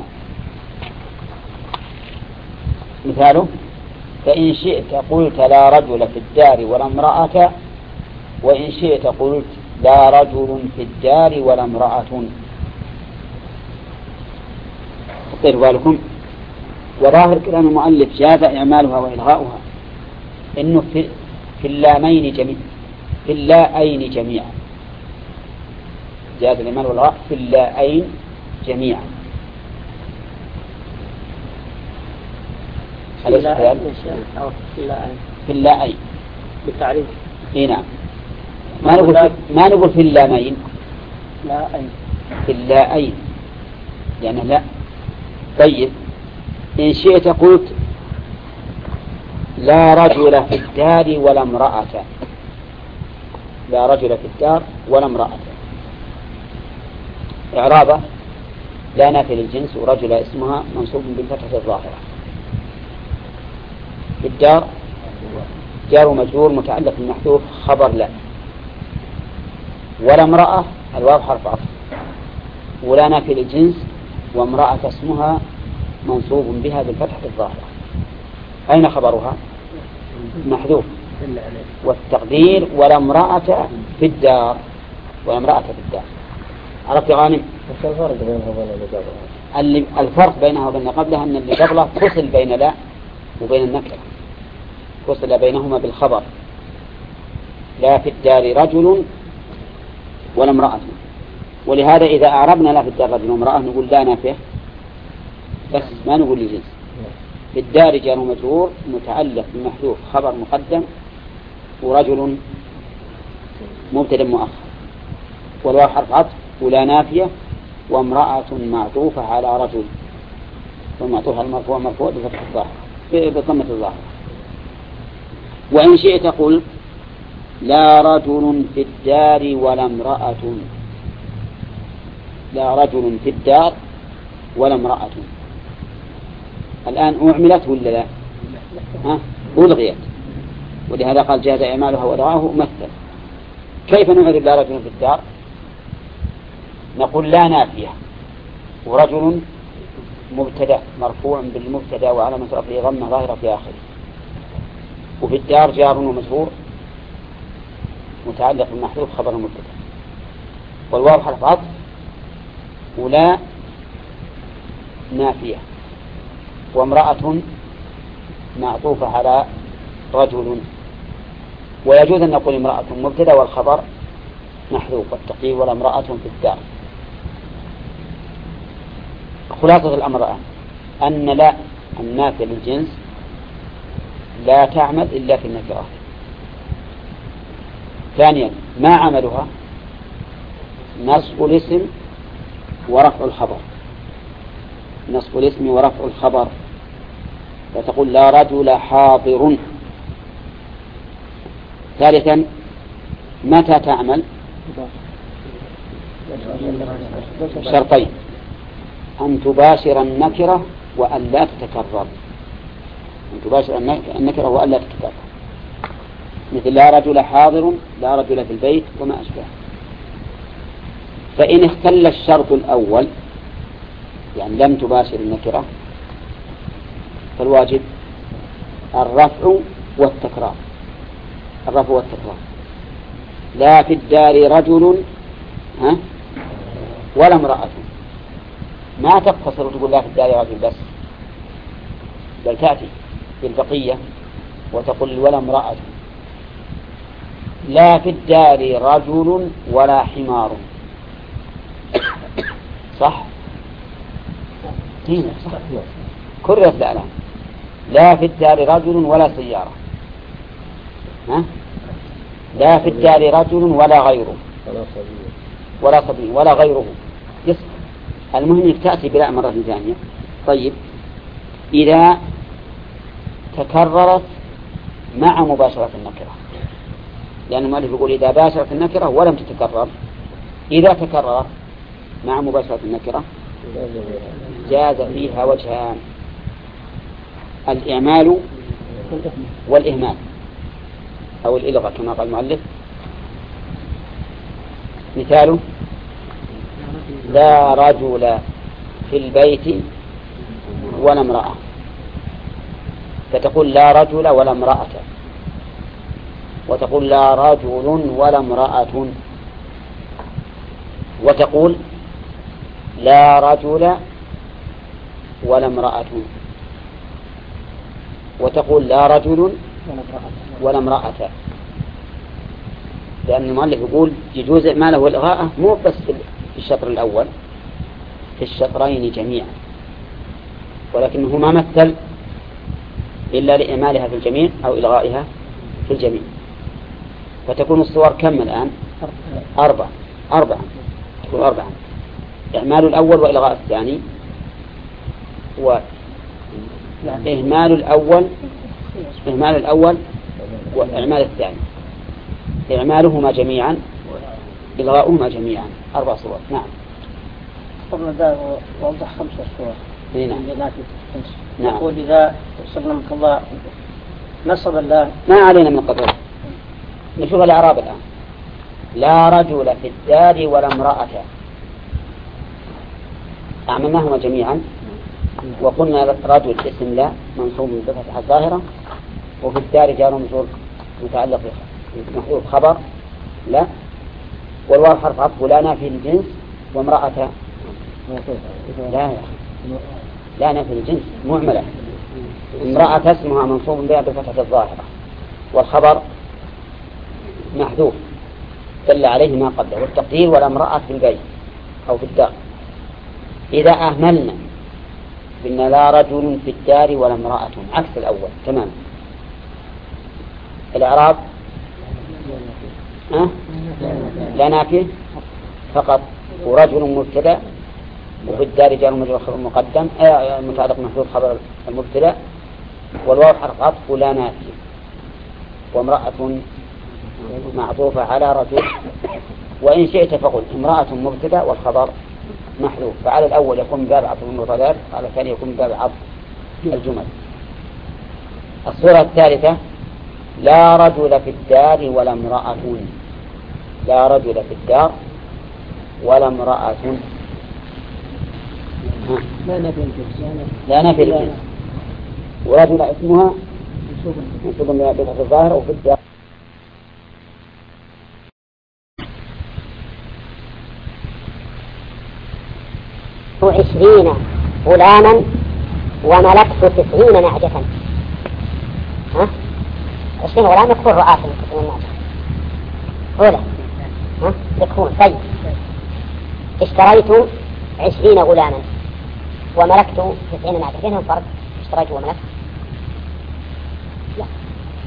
مثاله فإن شئت قلت لا رجل في الدار ولا امرأة، وإن شئت قلت لا رجل في الدار ولا امرأة. طيب بالكم، وظاهر كلام المؤلف جاز إعمالها وإلغاؤها إنه في اللامين جميعا، في اللاءين جميعا، جاز الإعمال والإلغاء في اللاءين جميعا. في اللاءين بالتعريف. نعم، ما نقول في اللامين، لاءين، في اللاءين يعني لا. طيب إن شئت قلت لا رجل في الدار ولا امرأة، لا رجل في الدار ولا امرأة، إعرابه لا نافي للجنس، ورجل اسمها منصوب بالفتحة الظاهرة. في الدار جار ومجرور متعلق بالمحذوف خبر لا. ولا امرأة الواو حرف عطف. ولا نافي للجنس. وامرأة اسمها منصوب بها بالفتحة الظاهرة. أين خبرها؟ محذوف. والتقدير ولا امرأة في الدار. ولا امرأة في الدار. عرفت يا غانم؟ الفرق بينها وبين اللي قبلها؟ الفرق بينها وبين قبلها أن اللي قبلها فصل بين لا وبين النكرة، فصل بينهما بالخبر. لا في الدار رجل ولا امرأة. ولهذا إذا أعربنا لا في الدار رجل وامرأة نقول لا نافية بس، ما نقول لجنس. في الدار جار ومجرور متعلق بمحذوف خبر مقدم، ورجل مبتدا مؤخر، والواو حرف عطف، ولا نافية، وامرأة معطوفة على رجل، والمعطوف على المرفوع مرفوع بفتح الظاهر بضمة الظاهر. وإن شئت قل لا رجل في الدار ولا امرأة. لا رجل في الدار ولا امرأة. الآن أعملت ولا لا؟ ألغيت. ولهذا قال جاز إعمالها وضعه مثل. كيف نعرف لا رجل في الدار؟ نقول لا نافية، ورجل مبتدأ مرفوع بالمبتدأ وعلامة رفعه ضمة ظاهرة في آخره. وفي الدار جار ومجرور متعلق بالمحذوف خبر المبتدأ، والواو حرف عطف، ولا نافية، وامرأة معطوفة على رجل. ويجوز أن نقول امرأة مبتدأ والخبر محذوف، والتقدير ولا امرأة في الدار. خلاصة الأمر الآن أن لا النافية للجنس لا تعمل إلا في النكرات. ثانيا ما عملها؟ نصب الاسم ورفع الخبر. نصب الاسم ورفع الخبر، فتقول لا رجل حاضر. ثالثا متى تعمل؟ شرطين: أن تباشر النكرة وأن لا تتكرر. أن تباشر النكرة وأن لا تتكرر، مثل لا رجل حاضر، لا رجل في البيت، وما أشبه. فإن اختل الشرط الأول، يعني لم تباشر النكرة، فالواجب الرفع والتكرار. الرفع والتكرار. لا في الدار رجل ولا امرأة. ما تقتصر وتقول لا في الدار رجل بس، بل تأتي بالبقية وتقول ولا امرأة. لا في الدار رجل ولا حمار. صح؟ صح. كررت الآن. لا في الدار رجل ولا سيارة. لا في الدار رجل ولا غيره، ولا صبي ولا غيره. يصح. المهم انك تأتي بلا مرة ثانية. طيب إذا تكررت مع مباشرة النكرة، لأن المؤلف يقول إذا باشرت النكرة ولم تتكرر. إذا تكررت مع مباشرة النكرة جاز فيها وجهان: الإعمال والإهمال أو الإلغاء كما قال المؤلف. مثاله: لا رجل في البيت ولا امرأة، فتقول لا رجل ولا امرأة، وتقول لا رجل ولا امرأة، وتقول لا رجل ولا امرأة، وتقول لا رجل ولا امرأة. لأن المؤلف يقول يجوز إعماله والإلغاء مو بس في الشطر الأول، في الشطرين جميعا، ولكنه ما مثل إلا لإعمالها في الجميع أو إلغائها في الجميع. فتكون الصور كم الآن؟ 4. تكون 4: إعمال الأول وإلغاء الثاني، وإهمال الأول وإعمال الثاني، إعمالهما جميعا، إلغاؤهما جميعا. 4 صور. نعم. قبل ذلك وضح 5 صور. نعم. نعم. يقول إذا صرنا من الله نصب الله ما علينا من قبل. نشوف الإعراب الآن. لا رجل في الدار ولا امرأة. أعملناهما جميعا وقلنا رجل اسم لا منصوب بفتحة الظاهرة، وفي الدار جار ومجرور متعلق محذوف خبر لا، والواو حرف عطف لا نافي الجنس، وامرأة لا نافي الجنس معملة. امرأة اسمها منصوب بها بفتحة الظاهرة، والخبر محذوف دل عليه ما قبله، والتقدير ولا امرأة في البيت أو في الدار. إذا أهملنا قلنا لا رجل في الدار ولا امرأة عكس الأول تمام. الإعراب لا نافي فقط، ورجل مبتدأ، وفي الدار جار ومجرور خبر مقدم متعلق محذوف خبر المبتدأ، والواو حرف عطف لا نافي، وامرأة معطوفة على رجل، وإن شئت فقل امرأة مبتدأ والخبر محذوف، فعلى الأول يكون من باب عطف المفردات، على الثاني يكون من باب عطف الجمل. الصورة الثالثة لا رجل في الدار ولا امرأة. لا رجل في الدار ولا امرأة. لا نفي الجنس، ورجل اسمها منصوب بفتحة الظاهرة وفي الدار 20 غلاما وملكت 90 نعجة. 20 غلام يكون رعاة من 90 نعجة أولى يكون. طيب اشتريت 20 غلاما وملكت 90 نعجة، بينهم فرق اشتريت وملكت؟ لا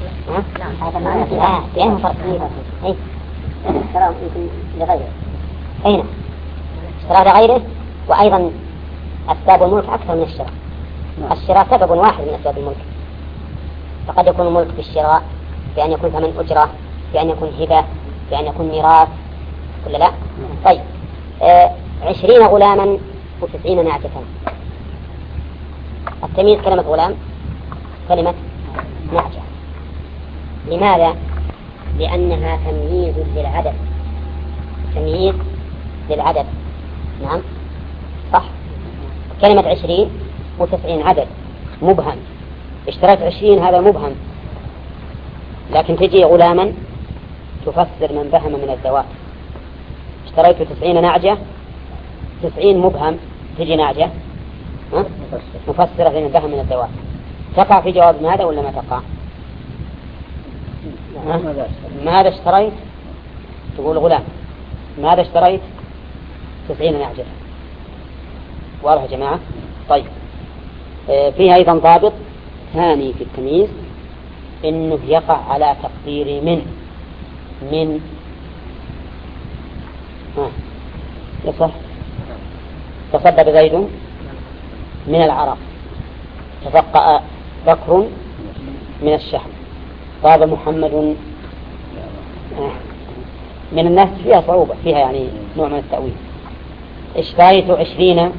بينهم فرق كبير. اشتراه يمكن لغيره. أين اشتراه لغيره، وأيضا أسباب الملك أكثر من الشراء. الشراء سبب واحد من أسباب الملك، فقد يكون الملك بالشراء، بأن يكون ثمن أجرة، بأن يكون هبة، بأن يكون ميراث، ولا لا؟ طيب 20 غلاما و90 نعجة. التمييز كلمة غلام كلمة نعجة. لماذا؟ لأنها تمييز للعدد، تمييز للعدد. نعم صح. كلمة 20 و90 عدد مبهم، اشتريت 20 هذا مبهم، لكن تجي غلاما تفسر من بهم من الذوات. اشتريت 90 نعجة، 90 مبهم، تجي نعجة مفسرة لمن بهم من الذوات. تقع في جواب ماذا ولا ما تقع؟ ماذا اشتريت؟ تقول غلام. ماذا اشتريت؟ 90 نعجة. واضح يا جماعة؟ طيب فيها أيضا ضابط ثاني في التمييز، إنه يقع على تقدير من يصح. تصدق زيد من العرق، تفقأ بكر من الشحم، طاب محمد من الناس. فيها صعوبة، فيها يعني نوع من التأويل. اشتريت 20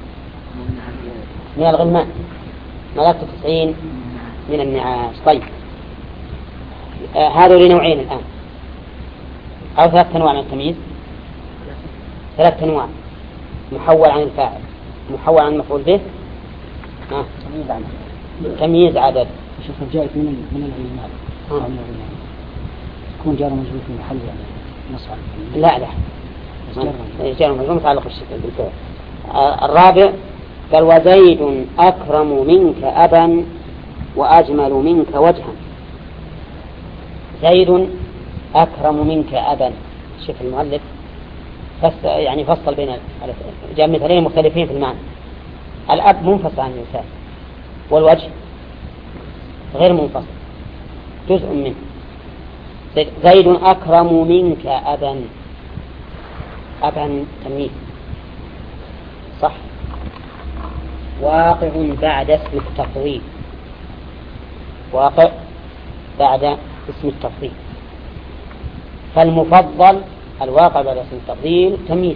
من الغلمان، ملكت 90 من النعاش. طيب هذول نوعين الآن، أو 3 أنواع من التمييز. 3 أنواع: محول عن الفاعل، محول عن المفعول به، تمييز عدد. شوف جاءت من العلماء يكون جار مجرور في محل يعني نصب. لا جار مجرور متعلق بالفعل. الرابع قال وزيد أكرم منك أبا وأجمل منك وجها. زيد أكرم منك أبا. شوف المؤلف يعني فصل بين جاء مثالين مختلفين في المعنى. الأب منفصل عن الإنسان، والوجه غير منفصل، جزء منه. زيد أكرم منك أبا، أبا تمييز صح. واقع بعد اسم التفضيل، واقع بعد اسم التفضيل. فالمفضل الواقع بعد اسم التفضيل تمييز.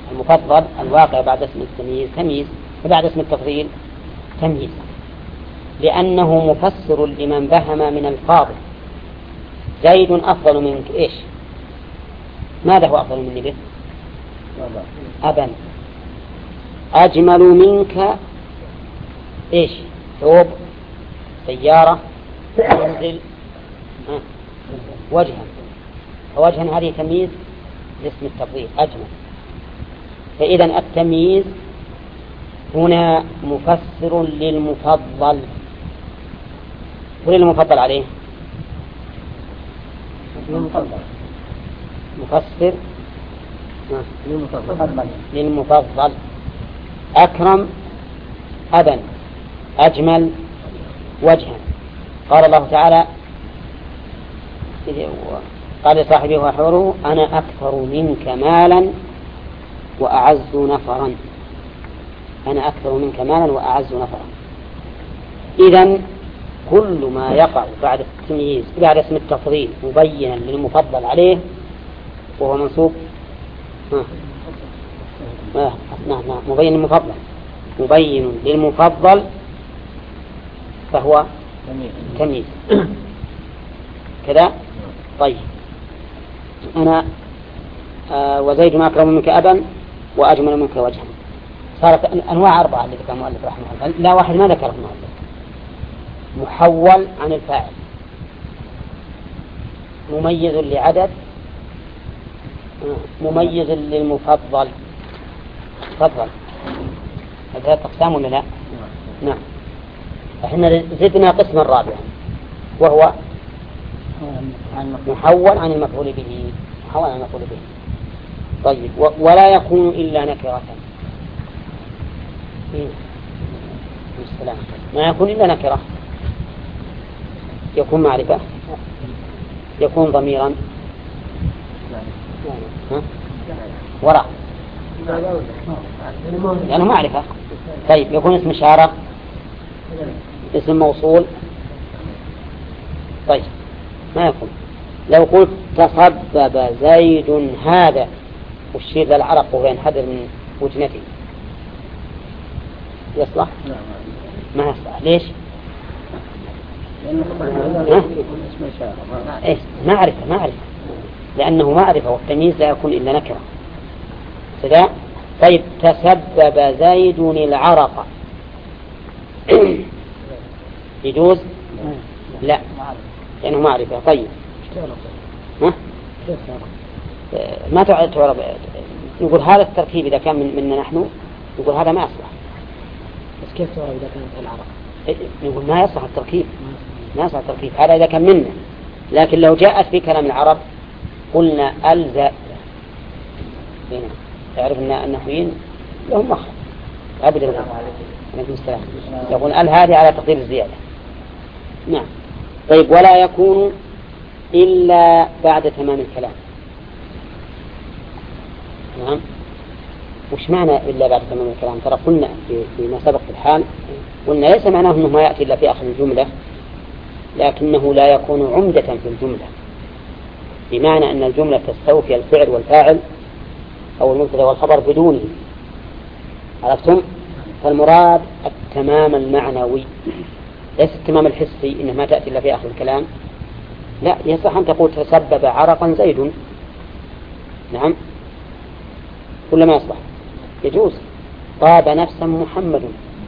المفضل الواقع بعد اسم التمييز تمييز، وبعد اسم التفضيل تمييز. لأنه مفسر لمن فهم من الفاضل. زيد أفضل منك إيش؟ ماذا هو أفضل مني به؟ أبا. أجمل منك إيش؟ ثوب، سيارة، منزل، وجها. فوجها هذه تمييز لاسم التفضيل أجمل. فإذا التمييز هنا مفسر للمفضل. وللمفضل عليه مفسر للمفضل. أكرم أبا، أجمل وجها. قال الله تعالى قال لصاحبه وحوره أنا أكثر منك مالا وأعز نفرا. أنا أكثر منك مالا وأعز نفرا. إذن كل ما يقع بعد التمييز بعد اسم التفضيل مبينا للمفضل عليه وهو منصوب مبين للمفضل مبين للمفضل فهو تمييز كذا. طيب أنا وزيد ما أكرم منك أبا وأجمل منك وجها. صارت أنواع 4 اللي ذكر المؤلف رحمه الله. لا واحد ما ذكره المؤلف. محول عن الفاعل، مميز لعدد، مميز للمفضل. تفضل. هذا أقسام ولا لا؟ نعم. احنا زدنا قسما رابعا وهو محول عن المفعول به. محول عن المفعول به. طيب ولا يكون إلا نكرة. السلام. ما يكون إلا نكرة. يكون معرفة، يكون ضميرا وراء لأنه معرفة. طيب يكون اسم إشارة، اسم موصول. طيب ما يكون. لو قلت تصبب زيد هذا والشيء ذا العرق وهو ينحدر من وجنته يصلح؟ ما يصلح. ليش؟ إيه؟ معرفة لأنه معرفة والتمييز لا يكون إلا نكرة. سداء. طيب تسبب زيد العرق يجوز؟ لا لأنه معرفة. طيب ما تعرف. نقول هذا التركيب إذا كان منا نحن نقول هذا ما يصلح. بس كيف تعرف إذا كانت العرق؟ نقول ما يصلح التركيب. ما يصلح التركيب هذا إذا كان منا. لكن لو جاءت في كلام العرب قلنا الزائدة. تعرف أن النحويين لهم مخرج أبدا. يقول هذه على تقدير الزيادة. نعم. طيب ولا يكون إلا بعد تمام الكلام. نعم. وش معنى إلا بعد تمام الكلام؟ ترى قلنا فيما سبق في الحال قلنا ليس معناه أنه ما يأتي إلا في آخر الجملة، لكنه لا يكون عمدة في الجملة، بمعنى أن الجملة تستوفي الفعل والفاعل أو المبتدا والخبر بدونه. عرفتم؟ فالمراد التمام المعنوي ليس التمام الحسي، إنه ما تأتي إلا في آخر الكلام. لا، يصح أن تقول تسبب عرقا زيد. نعم. ولا ما يصلح؟ يجوز. طاب نفسا محمد،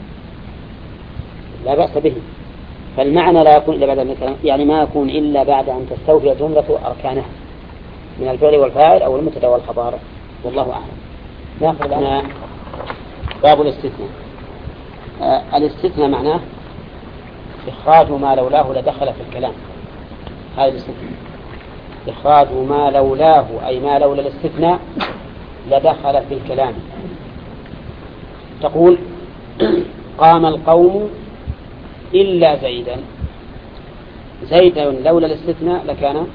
لا بأس به. فالمعنى لا يكون إلا بعد الكلام، يعني ما يكون إلا بعد أن تستوفي الجملة أركانها من الفعل والفاعل أو المبتدا والخبر. والله أعلم. نأخذ باب الاستثناء. الاستثناء معناه إخراج ما لولاه لدخل في الكلام. هذا الاستثناء. إخراج ما لولاه أي ما لولا الاستثناء لدخل في الكلام. تقول قام القوم إلا زيدا. زيدا لولا الاستثناء لكان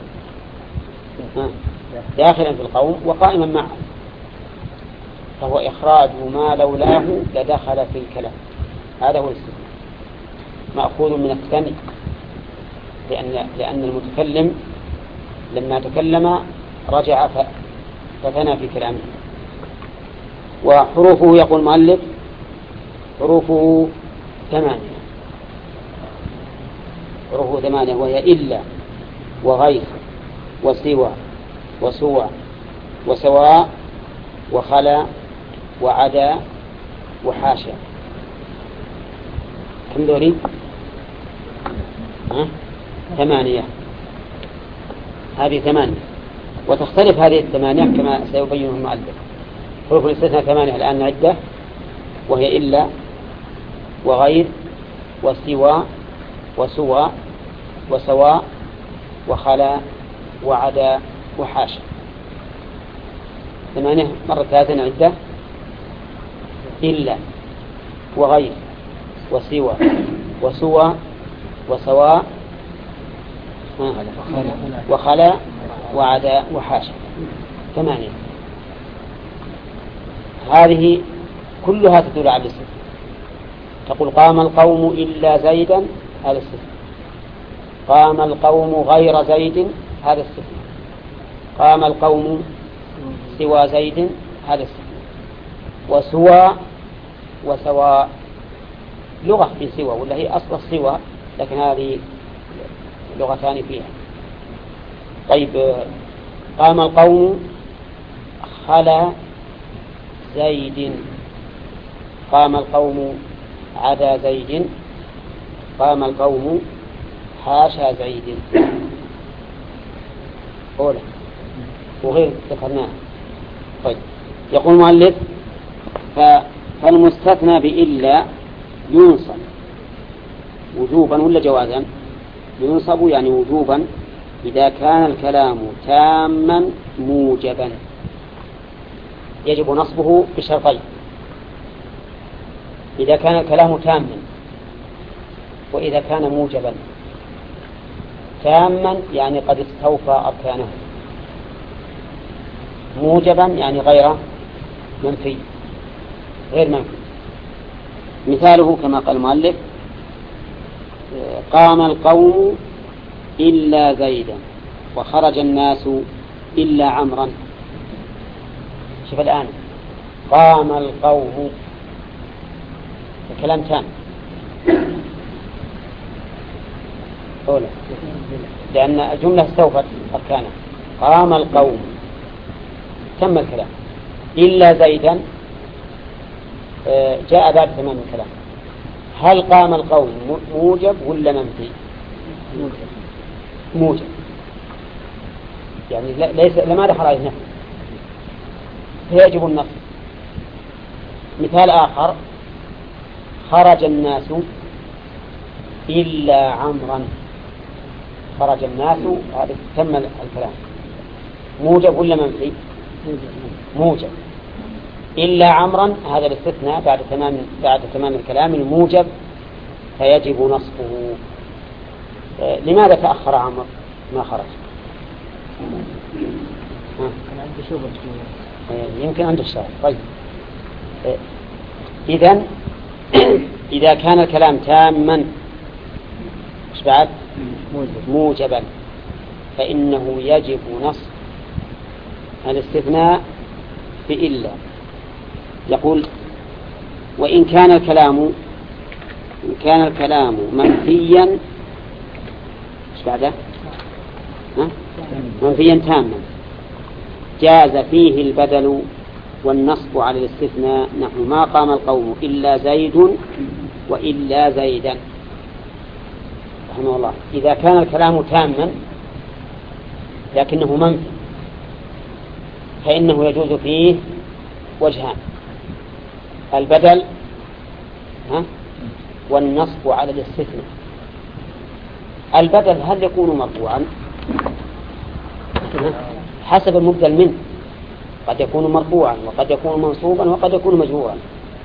داخلا في القوم وقائما معه، فهو إخراج ما لولاه لدخل في الكلام. هذا هو الاستثناء، مأخوذ من الثني، لأن المتكلم لما تكلم رجع فثنى في كلامه. وحروفه يقول المؤلف حروفه 8. حروفه 8 وهي إلا وغير وسوى وسوى وسواء وخلا وعدا وحاشا. كم دوري؟ 8. هذه 8 وتختلف هذه 8 كما سيبينه المؤلف. حروف الاستثناء 8 الآن عدة وهي إلا وغير وسوى وسوى وسواء وخلا وعدا وحاشا. 8 مرة 3 عدة إلا وغير وسوى وسوى وسواء وخلا وعدا وحاشا. 8 هذه كلها تدل على الاستثناء. تقول قام القوم إلا زيدا، هذا استثناء. قام القوم غير زيد، هذا استثناء. قام القوم سوى زيد، هذا استثناء. وسوى وسواء لغة في سوى ولا هي أصل السوى، لكن هذه لغتان فيها. طيب قام القوم خلا زيد، قام القوم عدا زيد، قام القوم حاشا زيد. أولا وغير ذكرناه. طيب يقول المؤلف فالمستثنى بإلا ينصب وجوبا ولا جوازا؟ ينصب يعني وجوبا إذا كان الكلام تاما موجبا، يجب نصبه بشرطين. إذا كان الكلام تاما، وإذا كان موجبا. تاما يعني قد استوفى أركانه، موجبا يعني غير منفي، غير منفي. مثاله كما قال المؤلف قام القوم إلا زيدا وخرج الناس إلا عمرا. شوف الآن قام القوم الكلام تام أولا لأن الجملة استوفت أركانها. قام القوم تم الكلام، إلا زيدا جاء بعد تمام الكلام. هل قام القوم موجب ولا منفي؟ موجب يعني ليس لما دخل عليه نفي فيجب النصب. مثال آخر خرج الناس إلا عمرا. خرج الناس هذا تم الكلام، موجب ولا منفي؟ موجب. إلا عمرا هذا الاستثناء بعد تمام الكلام الموجب فيجب نصبه. لماذا تأخر عمرو ما خرج؟ يمكن عنده شغل. طيب إذن إذا كان الكلام تاما ايش بعد؟ موجبا فإنه يجب نصب الاستثناء بإلا. يقول وإن كان الكلام منفيا ايش بعده؟ منفيا تاما جاز فيه البدل والنصب على الاستثناء نحو ما قام القوم إلا زيد وإلا زيدا. رحمه الله. إذا كان الكلام تاما لكنه منفي فإنه يجوز فيه وجهان: البدل والنصب على الاستثناء. البدل هل يكون مرفوعا؟ حسب المبدل منه، قد يكون مرفوعا وقد يكون منصوبا وقد يكون مجرورا.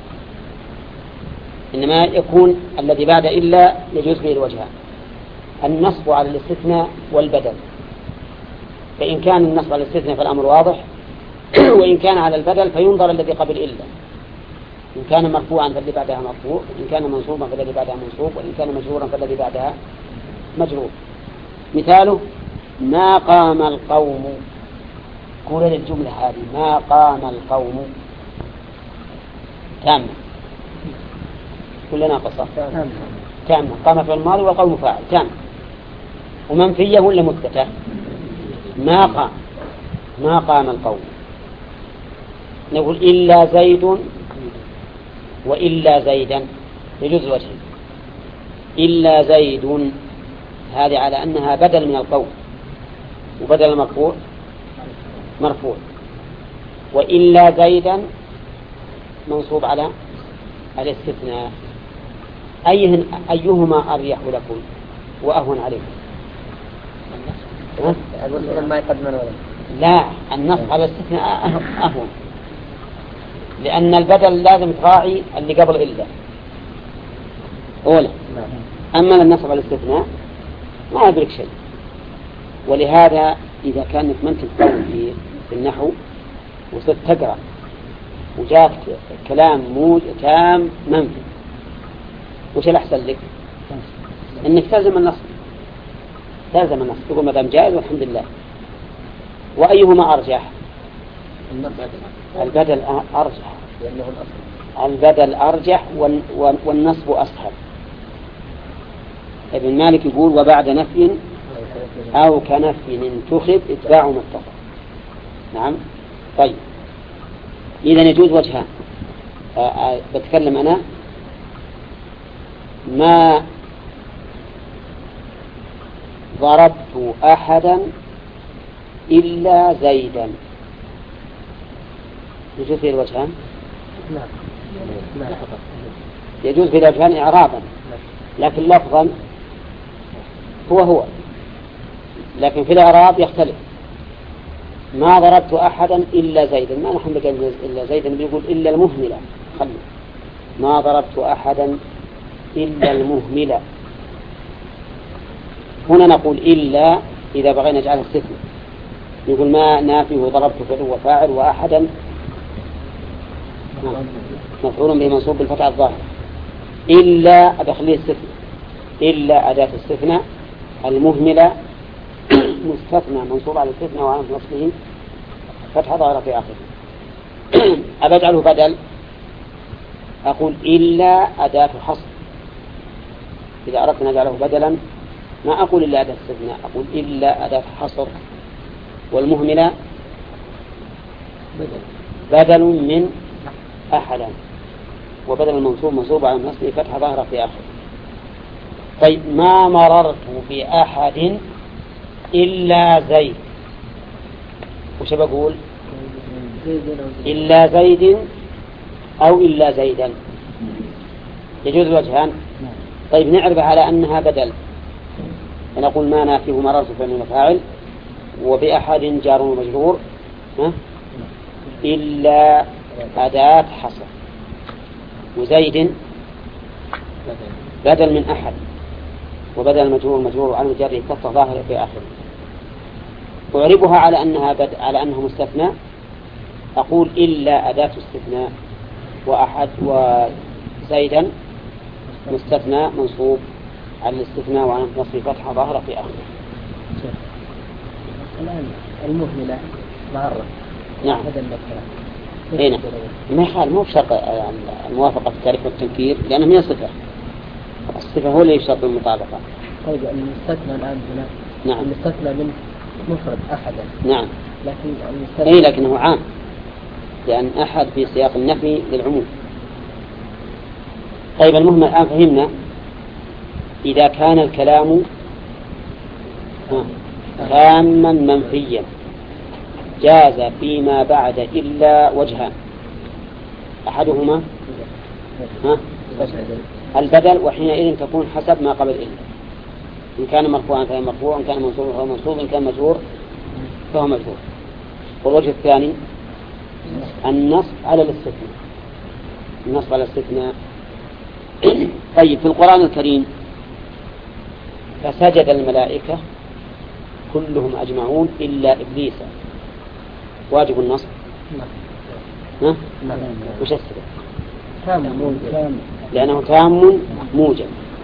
إنما يكون الذي بعد إلا يجوز به الوجهان: النصب على الاستثناء والبدل. فإن كان النصب على الاستثناء فالأمر واضح، وإن كان على البدل فينظر الذي قبل إلا. إن كان مرفوعا فالذي بعدها مرفوع، إن كان منصوبا فالذي بعدها منصوب، وإن كان مجرورا فالذي بعدها مجرور. مثاله ما قام القوم. قول للجملة هذه ما قام القوم تامة كلنا قصة تامة. قام في الماضي والقوم فاعل تام. ومنفية ولا مثبتة؟ ما قام القوم. نقول إلا زيد وإلا زيدا يجوز الوجه. إلا زيد هذه على أنها بدل من القول، وبدل المرفوع مرفوع، وإلا زيدا منصوب على الاستثناء. أيهما أريح لكم وأهون عليكم؟ ما يقدمون ولا لا، النص على الاستثناء أهون، لأن البدل لازم تراعي اللي قبل إلا أولا. أما النصب على الاستثناء ما يدرك شيء. ولهذا إذا كانت من تتكون في النحو وصرت تقرأ وجاءت كلام تام منفي، وش الأحسن لك؟ إنك تلزم النص، تقول ما دام جائز والحمد لله. وأيهما أرجح؟ البدل أرجح، البدل أرجح والنصب أسهل. ابن مالك يقول وبعد نفي أو كنفي انتخب اتباع ما اتفق. نعم. طيب إذا يجوز وجهان. بتكلم أنا. ما ضربت أحدا إلا زيدا يجوز في الوجهان؟ يجوز في الوجهان إعرابا، لكن لفظا هو لكن في الإعراب يختلف. ما ضربت أحدا إلا زيدا، ما نحن بقول إلا زيدا، بيقول إلا المهملة. خلي ما ضربت أحدا إلا المهملة. هنا نقول إلا إذا بغينا نجعله استثناء، يقول ما نافيه ضربت فعل وفاعل وأحدا مفعول به منصوب بالفتحة الظاهرة. إلا أدخله استثناء، إلا أداة استثناء المهملة مستثنى منصوب على الاستثناء وعلى نصبه فتحة ظاهرة في آخره. أبجعله بدل، أقول إلا أداة حصر. إذا أردت أن أجعله بدلا ما أقول إلا أداة استثناء، أقول إلا أداة حصر. والمهملة بدل من أحدا، وبدل المنصوب منصوب على نصبه فتحة ظاهرة في آخره. طيب ما مررت بأحد إلا زيد، وش بقول؟ إلا زيد أو إلا زيدا يجوز الوجهان. طيب نعرف على أنها بدل، فنقول ما نافيه مررت فعل وفاعل وبأحد جار ومجرور إلا أداة حصر، وزيد بدل من أحد وبدل المجرور على الجر فتحة ظاهرة في آخره. أعربها على أنها على أنه مستثنى، أقول إلا أداة استثناء وأحد وزيدا مستثنى منصوب على الاستثناء وعلى نصب فتحة ظاهرة في آخره. الآن المهملة معرة. نعم. هنا ما يخالف، مو بشرط الموافقة في التعريف والتنكير، لأنه من الصفة. الصفة هو اللي يشترط المطابقة. طيب المستثنى الآن هنا. نعم. المستثنى من مفرد أحدا. نعم. لكن لكنه عام، لأن أحد في سياق النفي للعموم. طيب المهم الآن فهمنا إذا كان الكلام تاما منفيا جاز فيما بعد إلا وجهان. أحدهما البدل، وحينئذ تكون حسب ما قبل إلا. إن كان مرفوعا فهو مرفوع، إن كان منصوبا فهو منصوب، إن كان مجرور فهو مجرور. والوجه الثاني النصب على الاستثناء، النصب على الاستثناء. طيب في القرآن الكريم فسجد الملائكة كلهم أجمعون إلا إبليس، واجب النصب. وش السبب؟ لأنه تام موجب.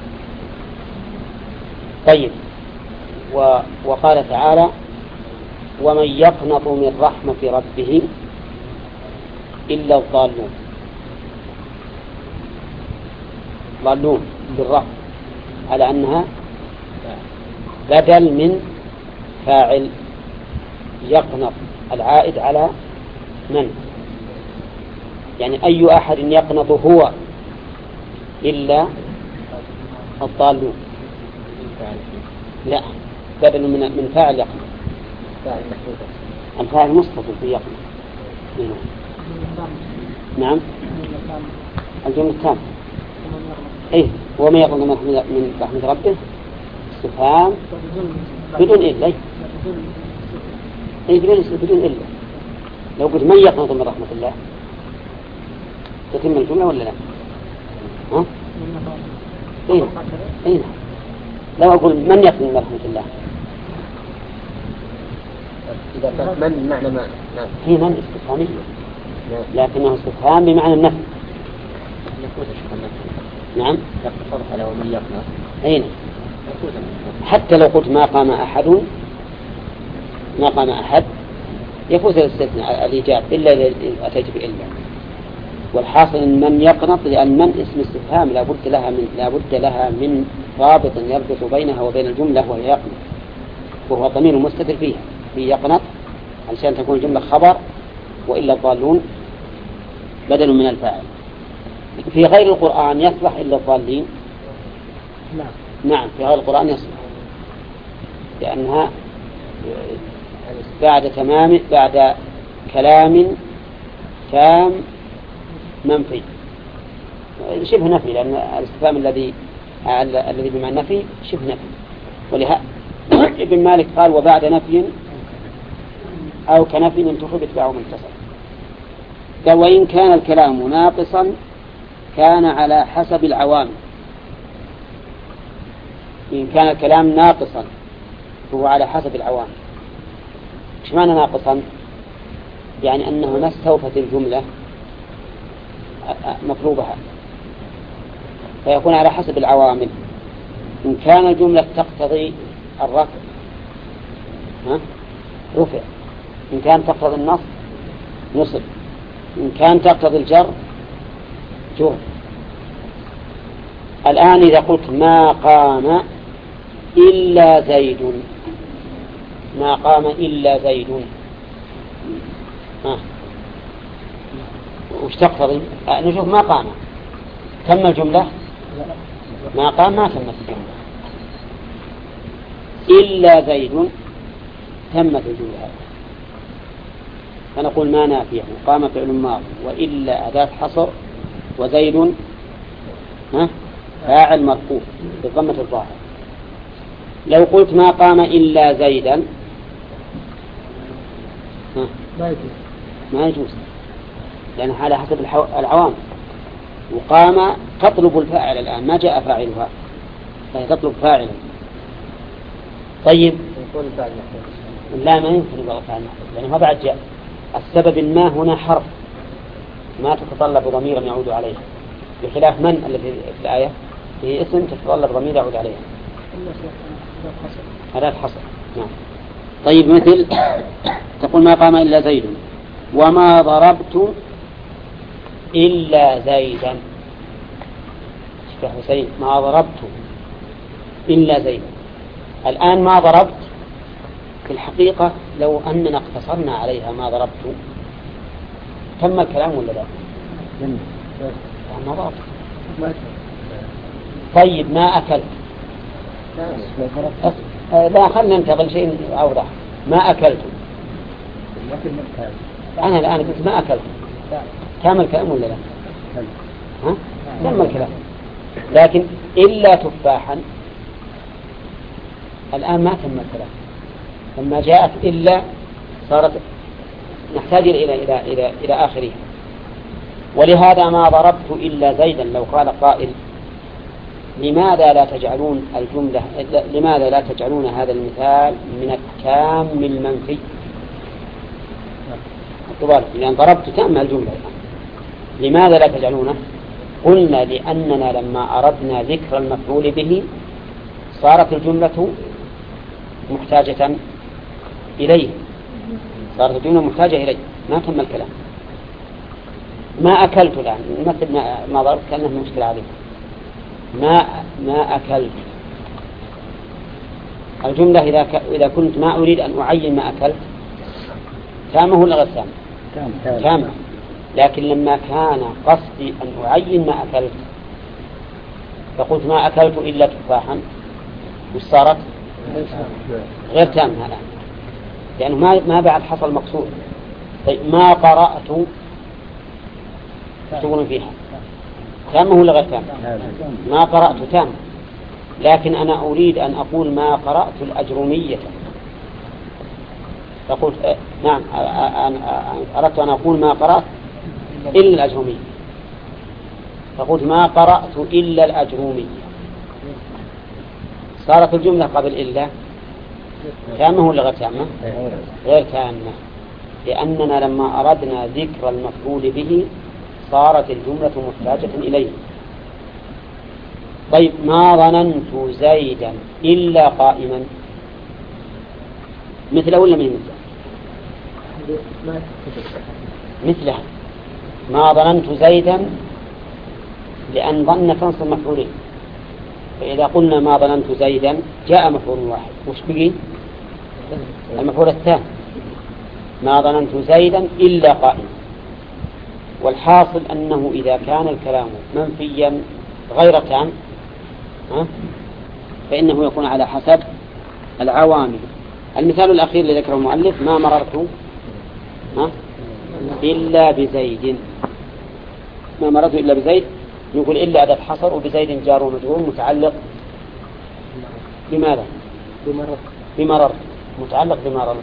طيب وقال تعالى ومن يقنط من رحمة ربه إلا الضالون، ضالون بالرفع على أنها بدل من فاعل يقنط العائد على من؟ يعني أي أحد يقنط هو إلا الضالون. لا، بدل من فاعل يقنط. الفاعل مصطفى في يقنط. نعم، الجملة التامة. إيه، وما يقنط من رحمة ربه استفهام بدون إلا. إيه، بدون إلا. لو قلت من يقنط من رحمة الله تتم الجملة ولا لا؟ ها؟ إيه. لو أقول من يقنط من رحمة الله إذا كان من معنى ما هي من استفهامية، لكنه استفهام بمعنى النفي. نعم، يقتصر على ومن يقنط. أين؟ حتى لو قلت ما قام أحد يفوز الاستثناء الإيجاب إلا إذا أتيت بإلا. والحاصل إن من يقنط، لأن من اسم استفهام لا بد لها من رابط يربط بينها وبين الجملة وهي يقنط، وهو ضمير مستتر فيها في يقنط علشان تكون الجملة خبر، وإلا الضالون بدل من الفاعل. في غير القرآن يصلح إلا الضالين. نعم، في غير القرآن يصلح، لأنها بعد كلام تام منفي، شبه نفي، لأن الاستفهام الذي بمعنى النفي شبه نفي. ولهذا ابن مالك قال وبعد نفي أو كنفي انتفى باتباعه متصل. قال وإن كان الكلام ناقصا كان على حسب العوامل. إن كان الكلام ناقصا فهو على حسب العوامل. إيش معنى ناقصا؟ يعني أنه ما استوفت الجملة مطلوبها، فيكون على حسب العوامل. إن كان الجملة تقتضي الرفع رفع، إن كان تقتضي النصب نصب، إن كان تقتضي الجر جر. الآن إذا قلت ما قام إلا زيد، ما قام إلا زيد، وش تقتضي؟ نشوف ما قام تم الجملة، ما قام ما تمت الجملة، إلا زيد تمت الجملة. فنقول ما نافية، قام فعل ماضي، وإلا أداة حصر، وزيد فاعل مرفوع بالضمة الظاهرة. لو قلت ما قام إلا زيدا ما يجوز، لأنها على حسب العوامل. وقام تطلب الفاعل، الآن ما جاء فاعلها فهي تطلب فاعلا. طيب لا، ما يمكن يبقى فاعل محذوف، لأنه ما بعد جاء. السبب ما هنا حرف ما تتطلب ضميرا يعود عليه، بخلاف من الذي في الآية هي اسم تتطلب ضمير يعود عليها. هذا حصر. نعم. طيب مثل تقول ما قام إلا زيد، وما ضربت إلا زيدا. حسين ما ضربت إلا زيدا. الآن ما ضربت في الحقيقة لو أننا اقتصرنا عليها ما ضربت تم الكلام ولا لا؟ ما ضربت. طيب ما أكلت. لا، خلنا ننتقل شيء أوضح. ما أكلت. أنا الآن قلت ما أكلت، تم الكلام ولا لا؟ تم الكلام. لكن إلا تفاحا الآن ما تم الكلام. لما جاءت إلا صارت نحتاج إلى آخره. ولهذا ما ضربت إلا زيدا لو قال قائل لماذا لا تجعلون الجملة، لماذا لا تجعلون هذا المثال من التام المنفي؟ لأن ضربت تام الجملة الآن. لماذا لا تجعلونه؟ قلنا لأننا لما أردنا ذكر المفعول به صارت الجملة محتاجة إليه، صارت الجملة محتاجة إليه، ما تم الكلام. ما أكلت الآن مثل ما ضربت كأنه مشكلة عليه. ما أكلت الجملة إذا كنت ما أريد أن أعين ما أكلت تامة ولا غير تامة؟ تامة. لكن لما كان قصدي أن أعين ما أكلت فقلت ما أكلت إلا تفاحا وش صارت؟ غير تامة الآن، يعني ما بعد حصل مقصود. طيب ما قرأت تقولون فيها تامة ولا غير تامة؟ ما قرأت تامة، لكن أنا أريد أن أقول ما قرأت الأجرومية، فقلت نعم أردت أن أقول ما قرأت إلا الأجرومية، فقلت ما قرأت إلا الأجرومية، صارت الجملة قبل إلا تامة ولا غير تامة؟ غير تامة، لأننا لما أردنا ذكر المفعول به صارت الجملة محتاجة إليه. طيب ما ظننت زيدا إلا قائما، مثله ولا من مثله؟ ما ظننت زيدا لأن ظن تنصب مفعولين، فإذا قلنا ما ظننت زيدا جاء مفعول واحد، وش بقي؟ المفعول الثاني. ما ظننت زيدا إلا قائما. والحاصل أنه إذا كان الكلام منفيا غير تام فإنه يكون على حسب العوامل. المثال الأخير الذي ذكره المؤلف ما مررت إلا بزيد، ما مررت إلا بزيد، نقول إلا أداة حصر وبزيد جار ومجرور متعلق بماذا؟ بمرر، متعلق بمرر.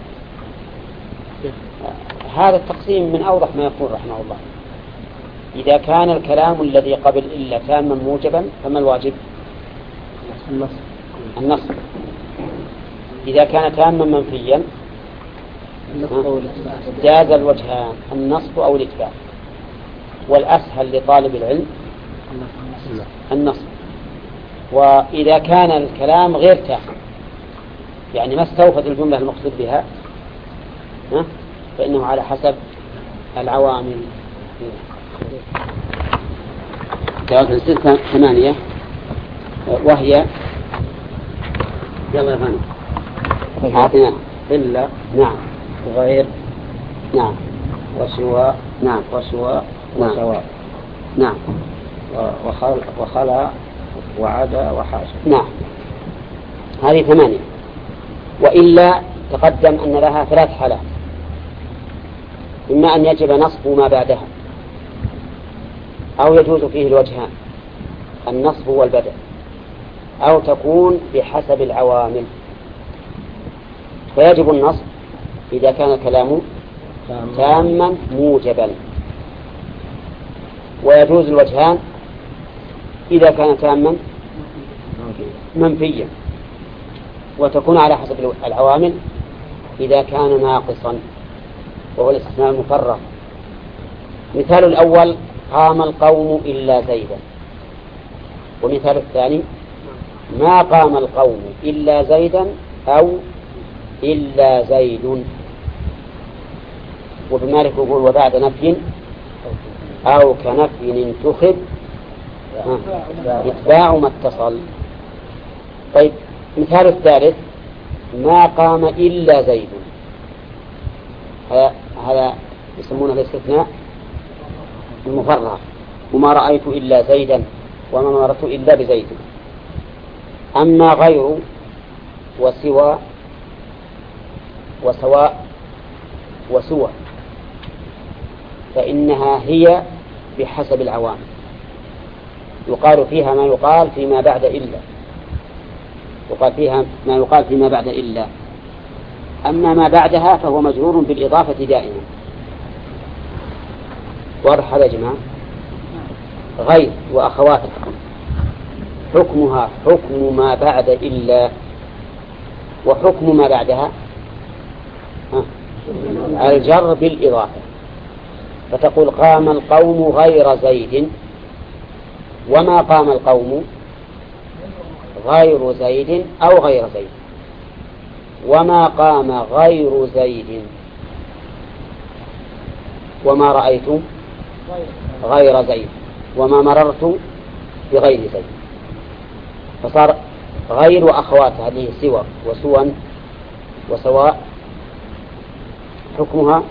هذا التقسيم من أوضح ما يقول رحمه الله. إذا كان الكلام الذي قبل إلا تاما موجبا فما الواجب؟ النصب. إذا كان تاما منفيا جاز الوجهان، النصب أو الإتباع، والأسهل لطالب العلم النصب. وإذا كان الكلام غير تام يعني ما استوفت الجملة المقصود بها فإنه على حسب العوامل. جواب الستة 8 وهي يلا يا فندم أعطينا إلا نعم غير نعم وسواء نعم وسواء وسواء نعم وخلا وعدا وحاشا نعم. هذه 8. وإلا تقدم أن لها 3 حالات، إما أن يجب نصب ما بعدها أو يجوز فيه الوجهان النصب والبدء، أو تكون بحسب العوامل. فيجب النصب إذا كان الكلام تاما موجبا، ويجوز الوجهان إذا كان تاما منفيا، وتكون على حسب العوامل إذا كان ناقصا وهو الاستثناء المفرغ. مثال الأول قام القوم إلا زيدا، ومثال الثاني ما قام القوم إلا زيدا أو إلا زيد. وبمالك يقول وبعد نفي أو كنفي انتخب إتباع ما اتصل. طيب مثال الثالث ما قام إلا زيد، هذا يسمونه الاستثناء المفرغ، وما رأيت إلا زيدا وما مررت إلا بزيد. أما غير وسوى وسواء وسوى فإنها هي بحسب العوامل، يقال فيها ما يقال فيما بعد إلا، يقال فيها ما يقال فيما بعد إلا. أما ما بعدها فهو مجرور بالإضافة دائما. واضح هذا يا جماعة؟ غير وأخواتها حكمها حكم ما بعد إلا، وحكم ما بعدها الجر بالإضافة، فتقول قام القوم غير زيد، وما قام القوم غير زيد أو غير زيد، وما قام غير زيد، وما رأيت غير زيد، وما مررت بغير زيد. فصار غير وأخواتها هذه سوى وسوى وسواء حكمها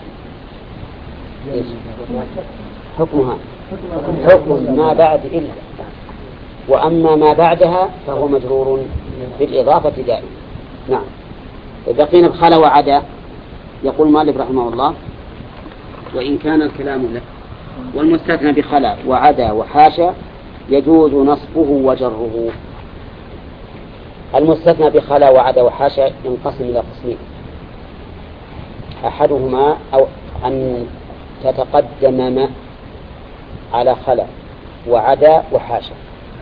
حكم ما بعد إلا، وأما ما بعدها فهو مجرور بالإضافة دائما. نعم. بقينا بخلا وعدا. يقول مالك رحمه الله: وإن كان الكلام له والمستثنى بخلا وعدا وحاشا يجوز نصبه وجره. المستثنى بخلا وعدا وحاشا ينقسم إلى قسمين: أحدهما أو أن تتقدم ما على خلا وعدا وحاشا،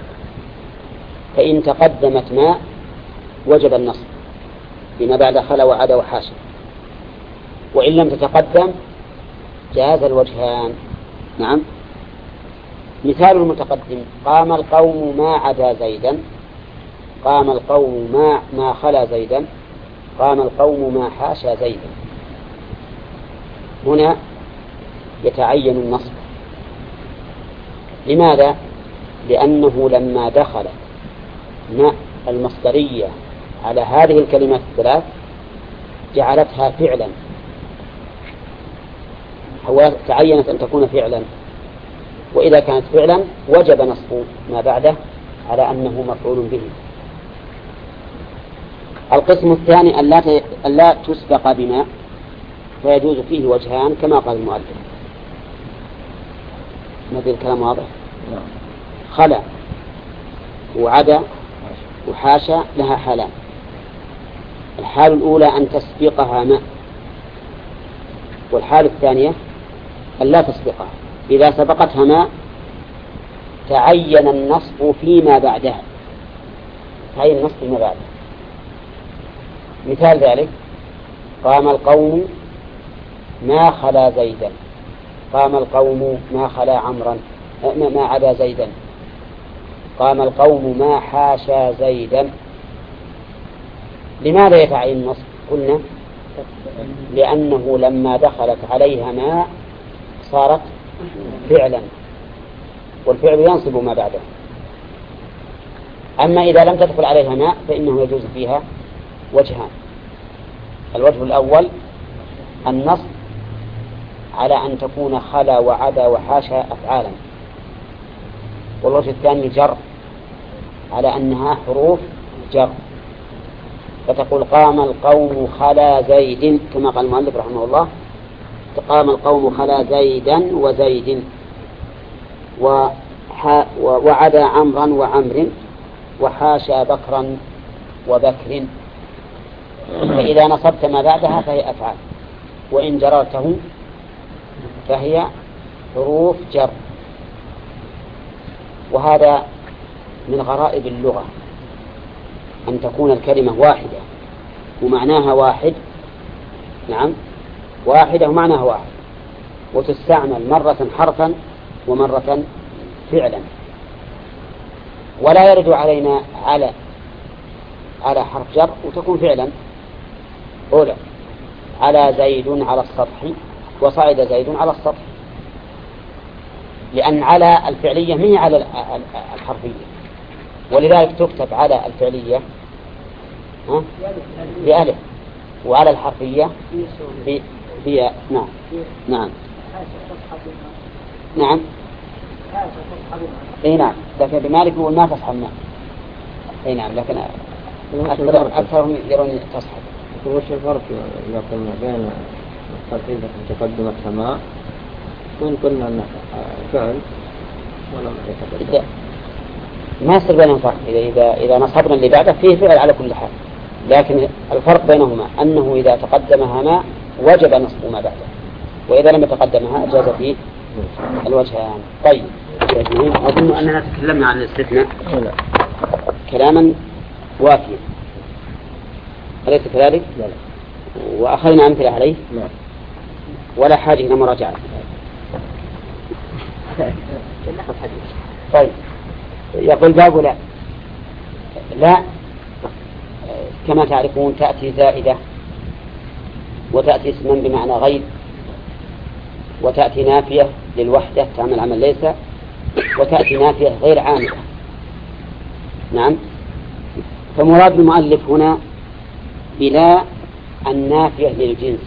فإن تقدمت ما وجب النصب بما بعد خلا وعدا وحاشا، وإن لم تتقدم جاز الوجهان. نعم. مثال المتقدم: قام القوم ما عدا زيدا، قام القوم ما خلا زيدا، قام القوم ما حاشا زيدا. هنا يتعين النصب. لماذا؟ لأنه لما دخلت ما المصدرية على هذه الكلمات الثلاث جعلتها فعلا، هو تعينت أن تكون فعلا، وإذا كانت فعلا وجب نصب ما بعده على أنه مفعول به. القسم الثاني أن لا تسبق بما، فيجوز فيه وجهان كما قال المؤلف. نبي الكلام واضح؟ خلا وعدا وحاشا لها حالان: الحال الأولى أن تسبقها ماء، والحال الثانية أن لا تسبقها. إذا سبقتها ماء تعين النصب فيما بعدها، تعين النصب فيما بعدها. مثال ذلك: قام القوم ما خلا زيدا، قام القوم ما خلا عمرا ما عدا زيدا، قام القوم ما حاشا زيدا. لماذا يتعين النصب؟ قلنا لأنه لما دخلت عليها ما صارت فعلا، والفعل ينصب ما بعده. أما إذا لم تدخل عليها ماء فإنه يجوز فيها وجهان: الوجه الأول النصب على أن تكون خلا وعدا وحاشا أفعالا، والوجه الثاني الجر على أنها حروف جر، فتقول قام القوم خلا زيد كما قال المؤلف رحمه الله: قام القوم خلا زيدا وزيد، وعدا عمرا وعمر، وحاشا بكرا وبكر. فإذا نصبت ما بعدها فهي أفعال، وإن جررته فهي حروف جر. وهذا من غرائب اللغة أن تكون الكلمة واحدة ومعناها واحد. نعم، واحدة ومعناها واحد، وتستعمل مرة حرفا ومرة فعلا. ولا يرد علينا على حرف جر وتكون فعلا. أولى على زيد على السطح، وصعد زيد على السطح، لأن على الفعلية ما هي على الحرفية، ولذلك تكتب على الفعلية بألف، وعلى الحرفية بياء. نعم نعم نعم. اي نعم، لكن بمالك يقول ما تصحبنا. اي نعم، لكن أكثرهم يرون تصحب. وش الفرق إذا قلنا بين الترتيب متقدمة سماء وإن قلنا أنه فعل ولا يتقدم؟ ما يصير بينهم فرق. إذا نصبنا اللي بعده فيه فعل على كل حال، لكن الفرق بينهما أنه إذا تقدمها ما وجب نصب ما بعده، وإذا لم يتقدمها جاز فيه الوجهان. طيب، أظن أننا تكلمنا عن الاستثناء كلاما وافيا، أليس كذلك؟ لا. وأخذنا أمثلة عليه؟ لا. ولا حاجة إلى مراجعة. طيب، يقول باب لا كما تعرفون تأتي زائدة، وتأتي اسما بمعنى غير، وتأتي نافية للوحدة تعمل عمل ليس، وتأتي نافية غير عاملة. نعم، فمراد المؤلف هنا بلا النافية للجنس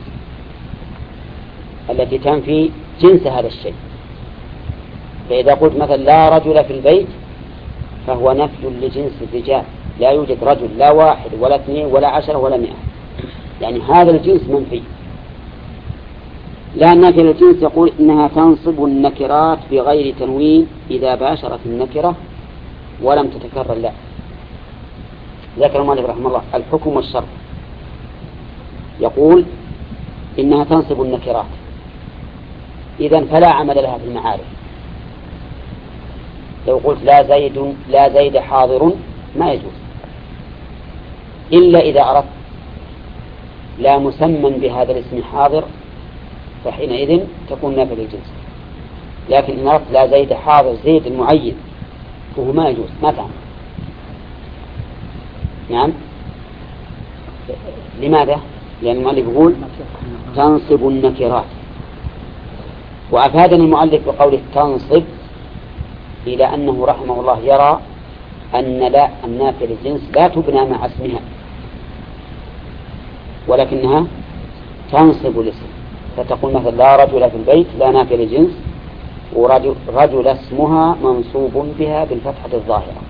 التي تنفي جنس هذا الشيء. فإذا قلت مثلا لا رجل في البيت فهو نفي لجنس الرجال، لا يوجد رجل، لا واحد ولا اثنين ولا 10 ولا 100، يعني هذا الجنس منفي. لا النافية للجنس يقول إنها تنصب النكرات بغير تنوين إذا باشرت النكرة ولم تتكرر. لا، ذكر المؤلف رحمه الله الحكم والشرط، يقول إنها تنصب النكرات، إذن فلا عمل لها في المعارف. لو قلت لا زيد حاضر ما يجوز، إلا إذا أردت لا مسمى بهذا الاسم حاضر فحينئذ تكون نافية للجنس. لكن إن أردت لا زيد حاضر زيد المعين فهو ما يجوز، ما تعمل. نعم. لماذا؟ لأن المؤلف يقول تنصب النكرات، وأفادني المؤلف بقوله تنصب إلى أنه رحمه الله يرى أن لا النافية للجنس لا تبنى مع اسمها، ولكنها تنصب الاسم، فتقول مثلا لا رجل في البيت لا نافية للجنس، ورجل اسمها منصوب بها بالفتحة الظاهرة.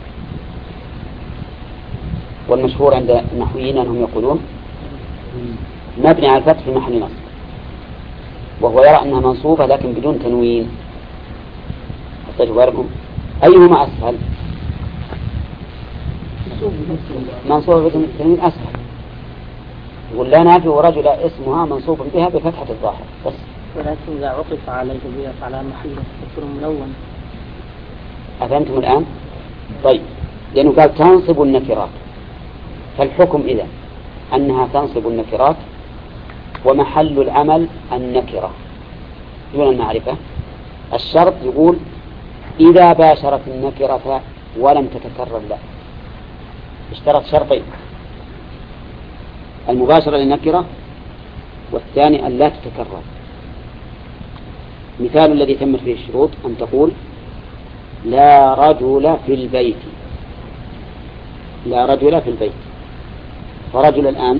والمشهور عند النحويين أنهم يقولون مبني على الفتح في محل نصب، وهو يرى أنها منصوبة لكن بدون تنوين. أستجواركم أيهما أسهل؟ منصوبة بدون تنوين أسهل. يقول لا نافي ورجل اسمها منصوب بها بفتحة الظاهر بس. ولكن إذا عطف عليه على محله يكون ملون. أفهمتم الآن؟ طيب، لأنه قال تنصب النكرات، فالحكم إذا أنها تنصب النكرات ومحل العمل النكرة دون المعرفة. الشرط يقول إذا باشرت النكرة ولم تتكرر له. اشترط شرطين: المباشرة للنكرة، والثاني أن لا تتكرر. مثال الذي تمت فيه الشروط أن تقول لا رجل في البيت، لا رجل في البيت، فرجل الآن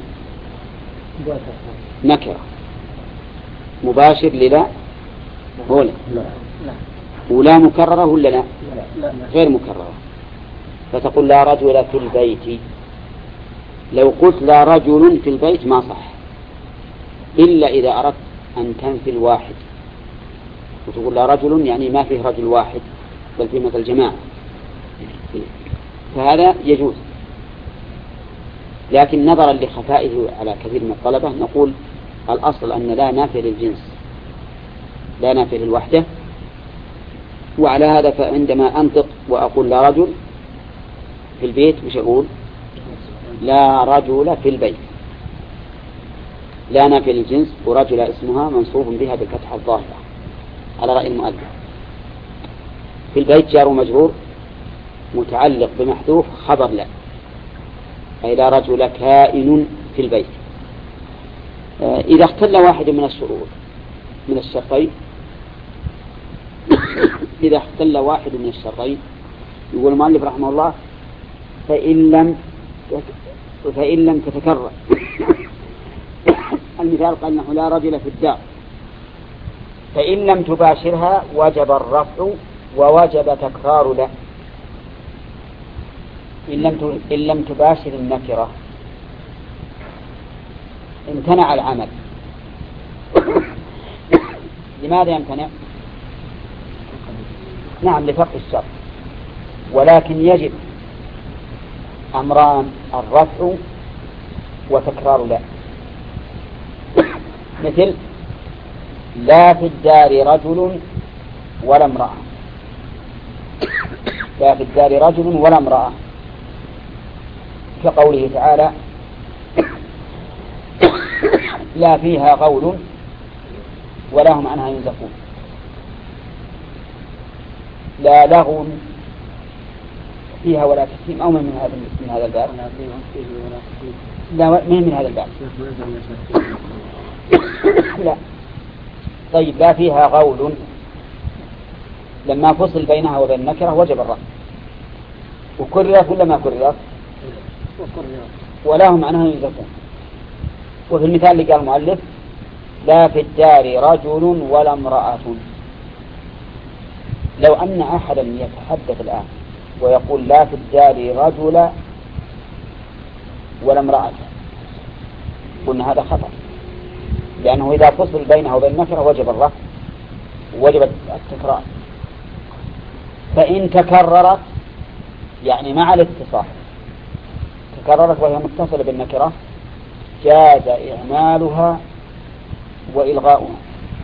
نكرة مباشر للا ولا ولا مكررة ولا لا غير مكررة، فتقول لا رجل في البيت. لو قلت لا رجل في البيت ما صح إلا إذا أردت أن تنفي الواحد وتقول لا رجل، يعني ما فيه رجل واحد بل فيه مثل جماعة، فهذا يجوز. لكن نظرا لخفائه على كثير من الطلبة نقول الأصل أن لا نافية للجنس لا نافية للوحدة. وعلى هذا فعندما أنطق وأقول لا رجل في البيت مش أقول لا رجل في البيت، لا نافية للجنس، ورجل اسمها منصوب بها بالفتحة الظاهرة على رأي المؤلف. في البيت جار ومجرور متعلق بمحذوف خبر لا، أي لا رجل كائن في البيت. إذا اختل واحد من الشروط من الشرطين إذا اختل واحد من الشرطين يقول المؤلف رحمه الله فإن لم تتكرر المثال قال أنه لا رجل في الدار، فإن لم تباشرها وجب الرفع ووجب تكرار له. إن لم تباشر النكرة امتنع العمل. لماذا يمتنع؟ نعم لفقد الشرط، ولكن يجب أمران: الرفع وتكرار لا. مثل لا في الدار رجل ولا امرأة، لا في الدار رجل ولا امرأة، كقوله تعالى لا فيها غول ولا هم عنها ينزفون. لا لغو فيها ولا تسليم، أو من هذا الباب؟ لا من هذا الباب. لا. طيب لا فيها غول لما فصل بينها وبين النكرة وجب الرفع، وكررت ولا ما كررت؟ ولا هم عنها ينزفون. وفي المثال اللي قال المؤلف لا في الدار رجل ولا امرأة، لو أن أحدا يتحدث الآن ويقول لا في الدار رجل ولا امرأة، قلنا هذا خطأ، لأنه إذا فصل بينه وبين النكرة وجب الرفع ووجب التكرار. فإن تكررت يعني مع الاتصال تكررت وهي متصلة بالنكرة جاز إعمالها وإلغاؤها.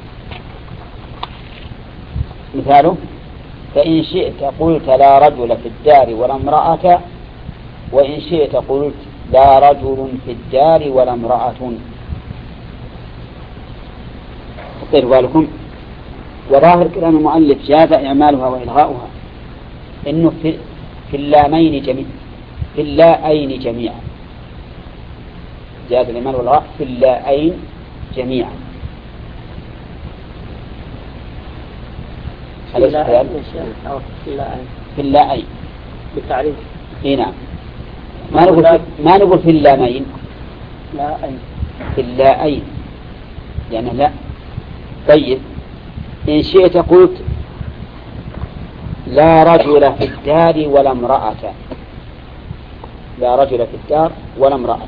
مثاله فإن شئت قلت لا رجل في الدار ولا امرأة، وإن شئت قلت لا رجل في الدار ولا امرأة. خطير بالكم. وظاهر كلام المؤلف جاز إعمالها وإلغاؤها إنه في اللامين جميعا، في اللاءين جميعا، جاز الإعمال والإلغاء في اللاءين جميعا. في اللاءين بالتعريف. نعم. ما نقول في اللامين، في اللاءين يعني لا. طيب إن شئت قلت لا رجل في الدار ولا امرأة، لا رجل في الدار ولا امرأة.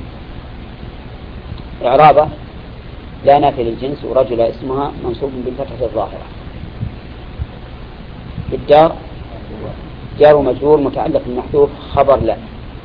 إعرابه لا نافي للجنس، ورجل اسمها منصوب بالفتحة الظاهرة. في الدار جار مجرور متعلق بالمحذوف خبر لا،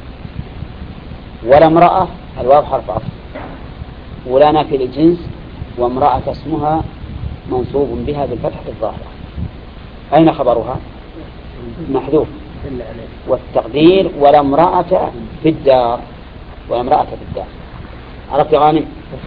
ولا امرأة الواو حرف عطف، ولا نافي للجنس، وامرأة اسمها منصوب بها بالفتحة الظاهرة. أين خبرها؟ محذوف. والتقدير ولا امرأة في الدار، ولا امرأة في الدار. عرفت يا غانم؟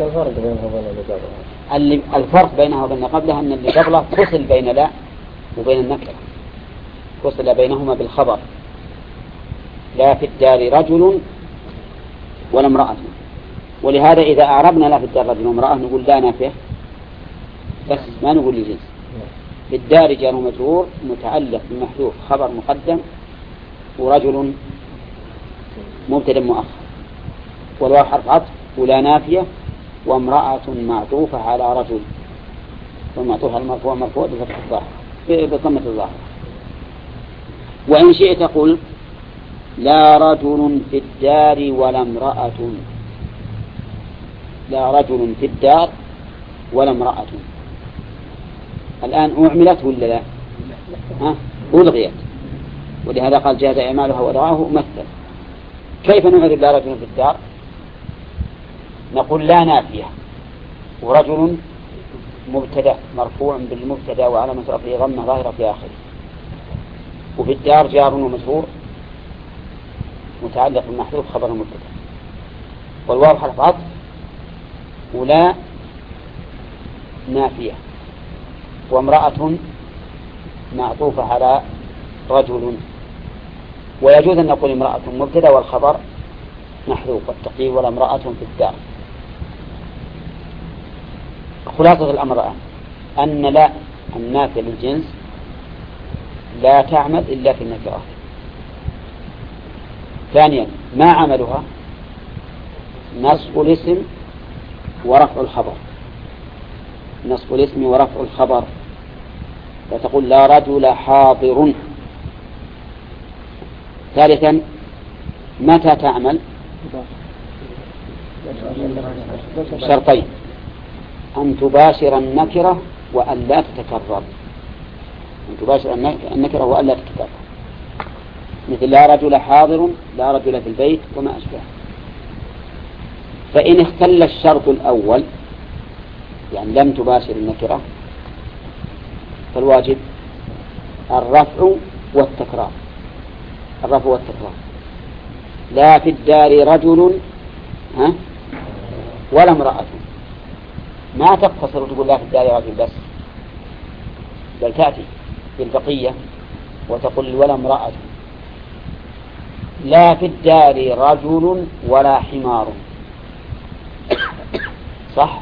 الفرق بينها وبين قبلها أن اللي قبلها فصل بين لا وبين النكرة، فصل بينهما بالخبر. لا في الدار رجل ولا امرأة. ولهذا إذا أعربنا لا في الدار رجل وامرأة نقول لا نافية بس، ما نقول لجنس. في الدار جار مجرور متعلق بمحذوف خبر مقدم، ورجل مبتدأ مؤخر، والواو حرف عطف، ولا نافية، وامرأة معطوفة على رجل، والمعطوف على المرفوع مرفوع بفتح الظاهر بضمة الظاهر. وإن شئت قل لا رجل في الدار ولا امرأة، لا رجل في الدار ولا امرأة. الآن أعملت ولا لا؟ ألغيت، ولهذا قال جاز إعمالها وإلغاؤه. مثل كيف نعرف لا رجل في الدار؟ نقول لا نافية، ورجل مبتدأ مرفوع بالمبتدأ وعلامة رفعه ضمة ظاهرة في آخره، وفي الدار جار ومجرور متعلق بالمحذوف خبر المبتدأ، والواو حرف عطف، ولا نافية، وامرأة معطوفة على رجل. ويجوز أن نقول امرأة مبتدأ والخبر محذوف، والتقدير ولا امرأة في الدار. خلاصة الأمر الآن أن لا النافية للجنس لا تعمل إلا في النكرات. ثانيا ما عملها؟ نصب الاسم ورفع الخبر، نصب الاسم ورفع الخبر. فتقول لا رجل حاضر. ثالثا متى تعمل؟ شرطين: أن تباشر النكرة وأن لا تتكرر. أن تباشر النكرة وأن لا تتكرر، مثل لا رجل حاضر، لا رجل في البيت، وما أشبه. فإن اختل الشرط الأول يعني لم تباشر النكرة فالواجب الرفع والتكرار. الرفع والتكرار. لا في الدار رجل ولا امرأة. ما تقتصر وتقول لا في الدار رجل بس، بل تأتي بالبقية وتقول ولا امرأة. لا في الدار رجل ولا حمار. صح؟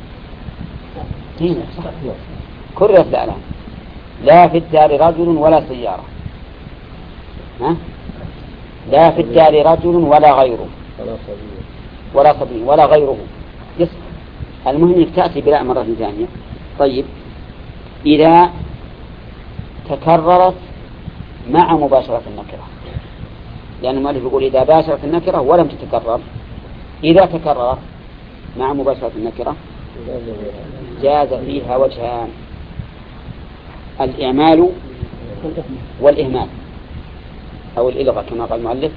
صح. كررت الآن. لا في الدار رجل ولا سيارة. لا في الدار رجل ولا غيره ولا صبي ولا صبي ولا غيره. يصح. المهم انك تأتي بلا مرة ثانية. طيب إذا تكررت مع مباشرة النكرة، لأن المؤلف يقول إذا باشرت النكرة ولم تتكرر، إذا تكررت مع مباشرة النكرة جاز فيها وجهان: الإعمال والإهمال أو الإلغاء كما قال المؤلف.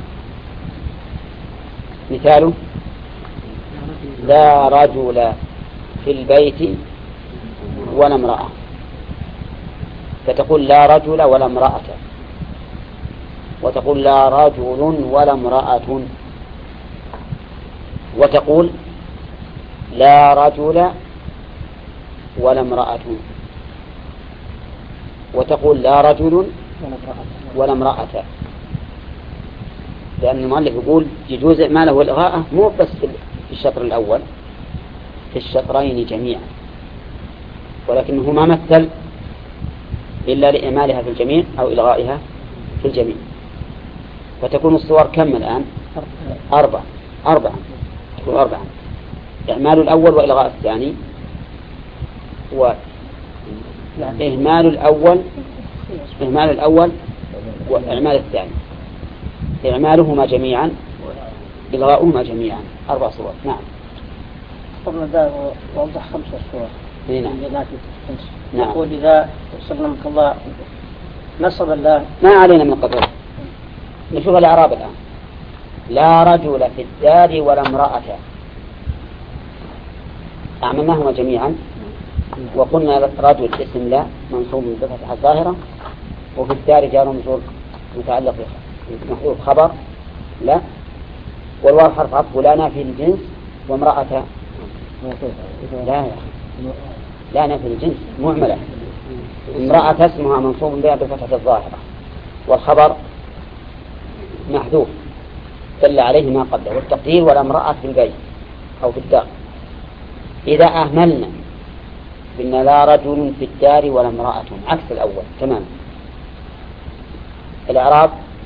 مثاله: لا رجل في البيت ولا امرأة، فتقول لا رجل ولا امرأة، وتقول لا رجل ولا امرأة، وتقول لا رجل ولا امرأة، وتقول لا رجل ولا امرأة. لأن المؤلف يقول يجوز إعماله والإلغاء مو بس في الشطر الأول، في الشطرين جميعا، ولكنه ما مثل إلا لإعمالها في الجميع أو إلغائها في الجميع. فتكون الصور كم الآن؟ 4. تكون 4: إعمال الأول وإلغاء الثاني، وإهمال الأول وإعمال الثاني، إعمالهما جميعا، إلغاؤهما جميعا. 4 صور. نعم. طبعا ده وضح 5 صور. نعم. يقول إذا سلمك الله نصب الله، ما علينا من قبل. نشوف الإعراب الآن. لا رجل في الدار ولا امرأة، أعملناهما جميعا، وقلنا رجل اسم لا منصوب بفتحة الظاهرة، وفي الدار جار ومجرور متعلق محذوف خبر لا، والواو حرف عطف لا نافي الجنس، وامرأة لا نافي الجنس مهملة. امرأة اسمها منصوب بها بفتحة الظاهرة، والخبر محذوف دل عليه ما قبله، والتقدير ولا امرأة في البيت أو في الدار. إذا أهملنا قلنا لا رجل في الدار ولا امرأة، عكس الأول تماما. الإعراب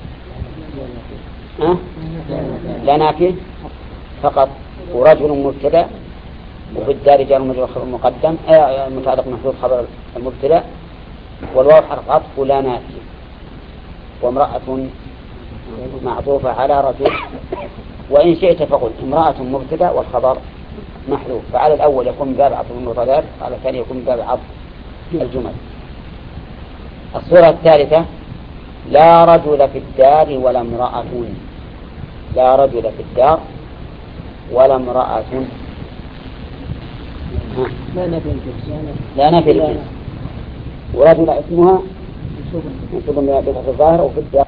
لا نافي فقط، ورجل مبتدأ، وفي الدار جار ومجرور خبر مقدم متعلق محذوف خبر المبتدأ، والواو حرف عطف لا نافي، وامرأة معطوفة على رجل. وإن شئت فقل امرأة مبتدأ والخبر محذوف، فعلى الأول يكون باب عطف المفردات، على الثاني يكون باب عطف الجمل. الصورة الثالثة: لا رجل في الدار ولا امرأة، لا رجل في الدار ولا امرأة. لا نفي الجنس، ورجل اسمها منصوب بفتحة الظاهر، وفي الدار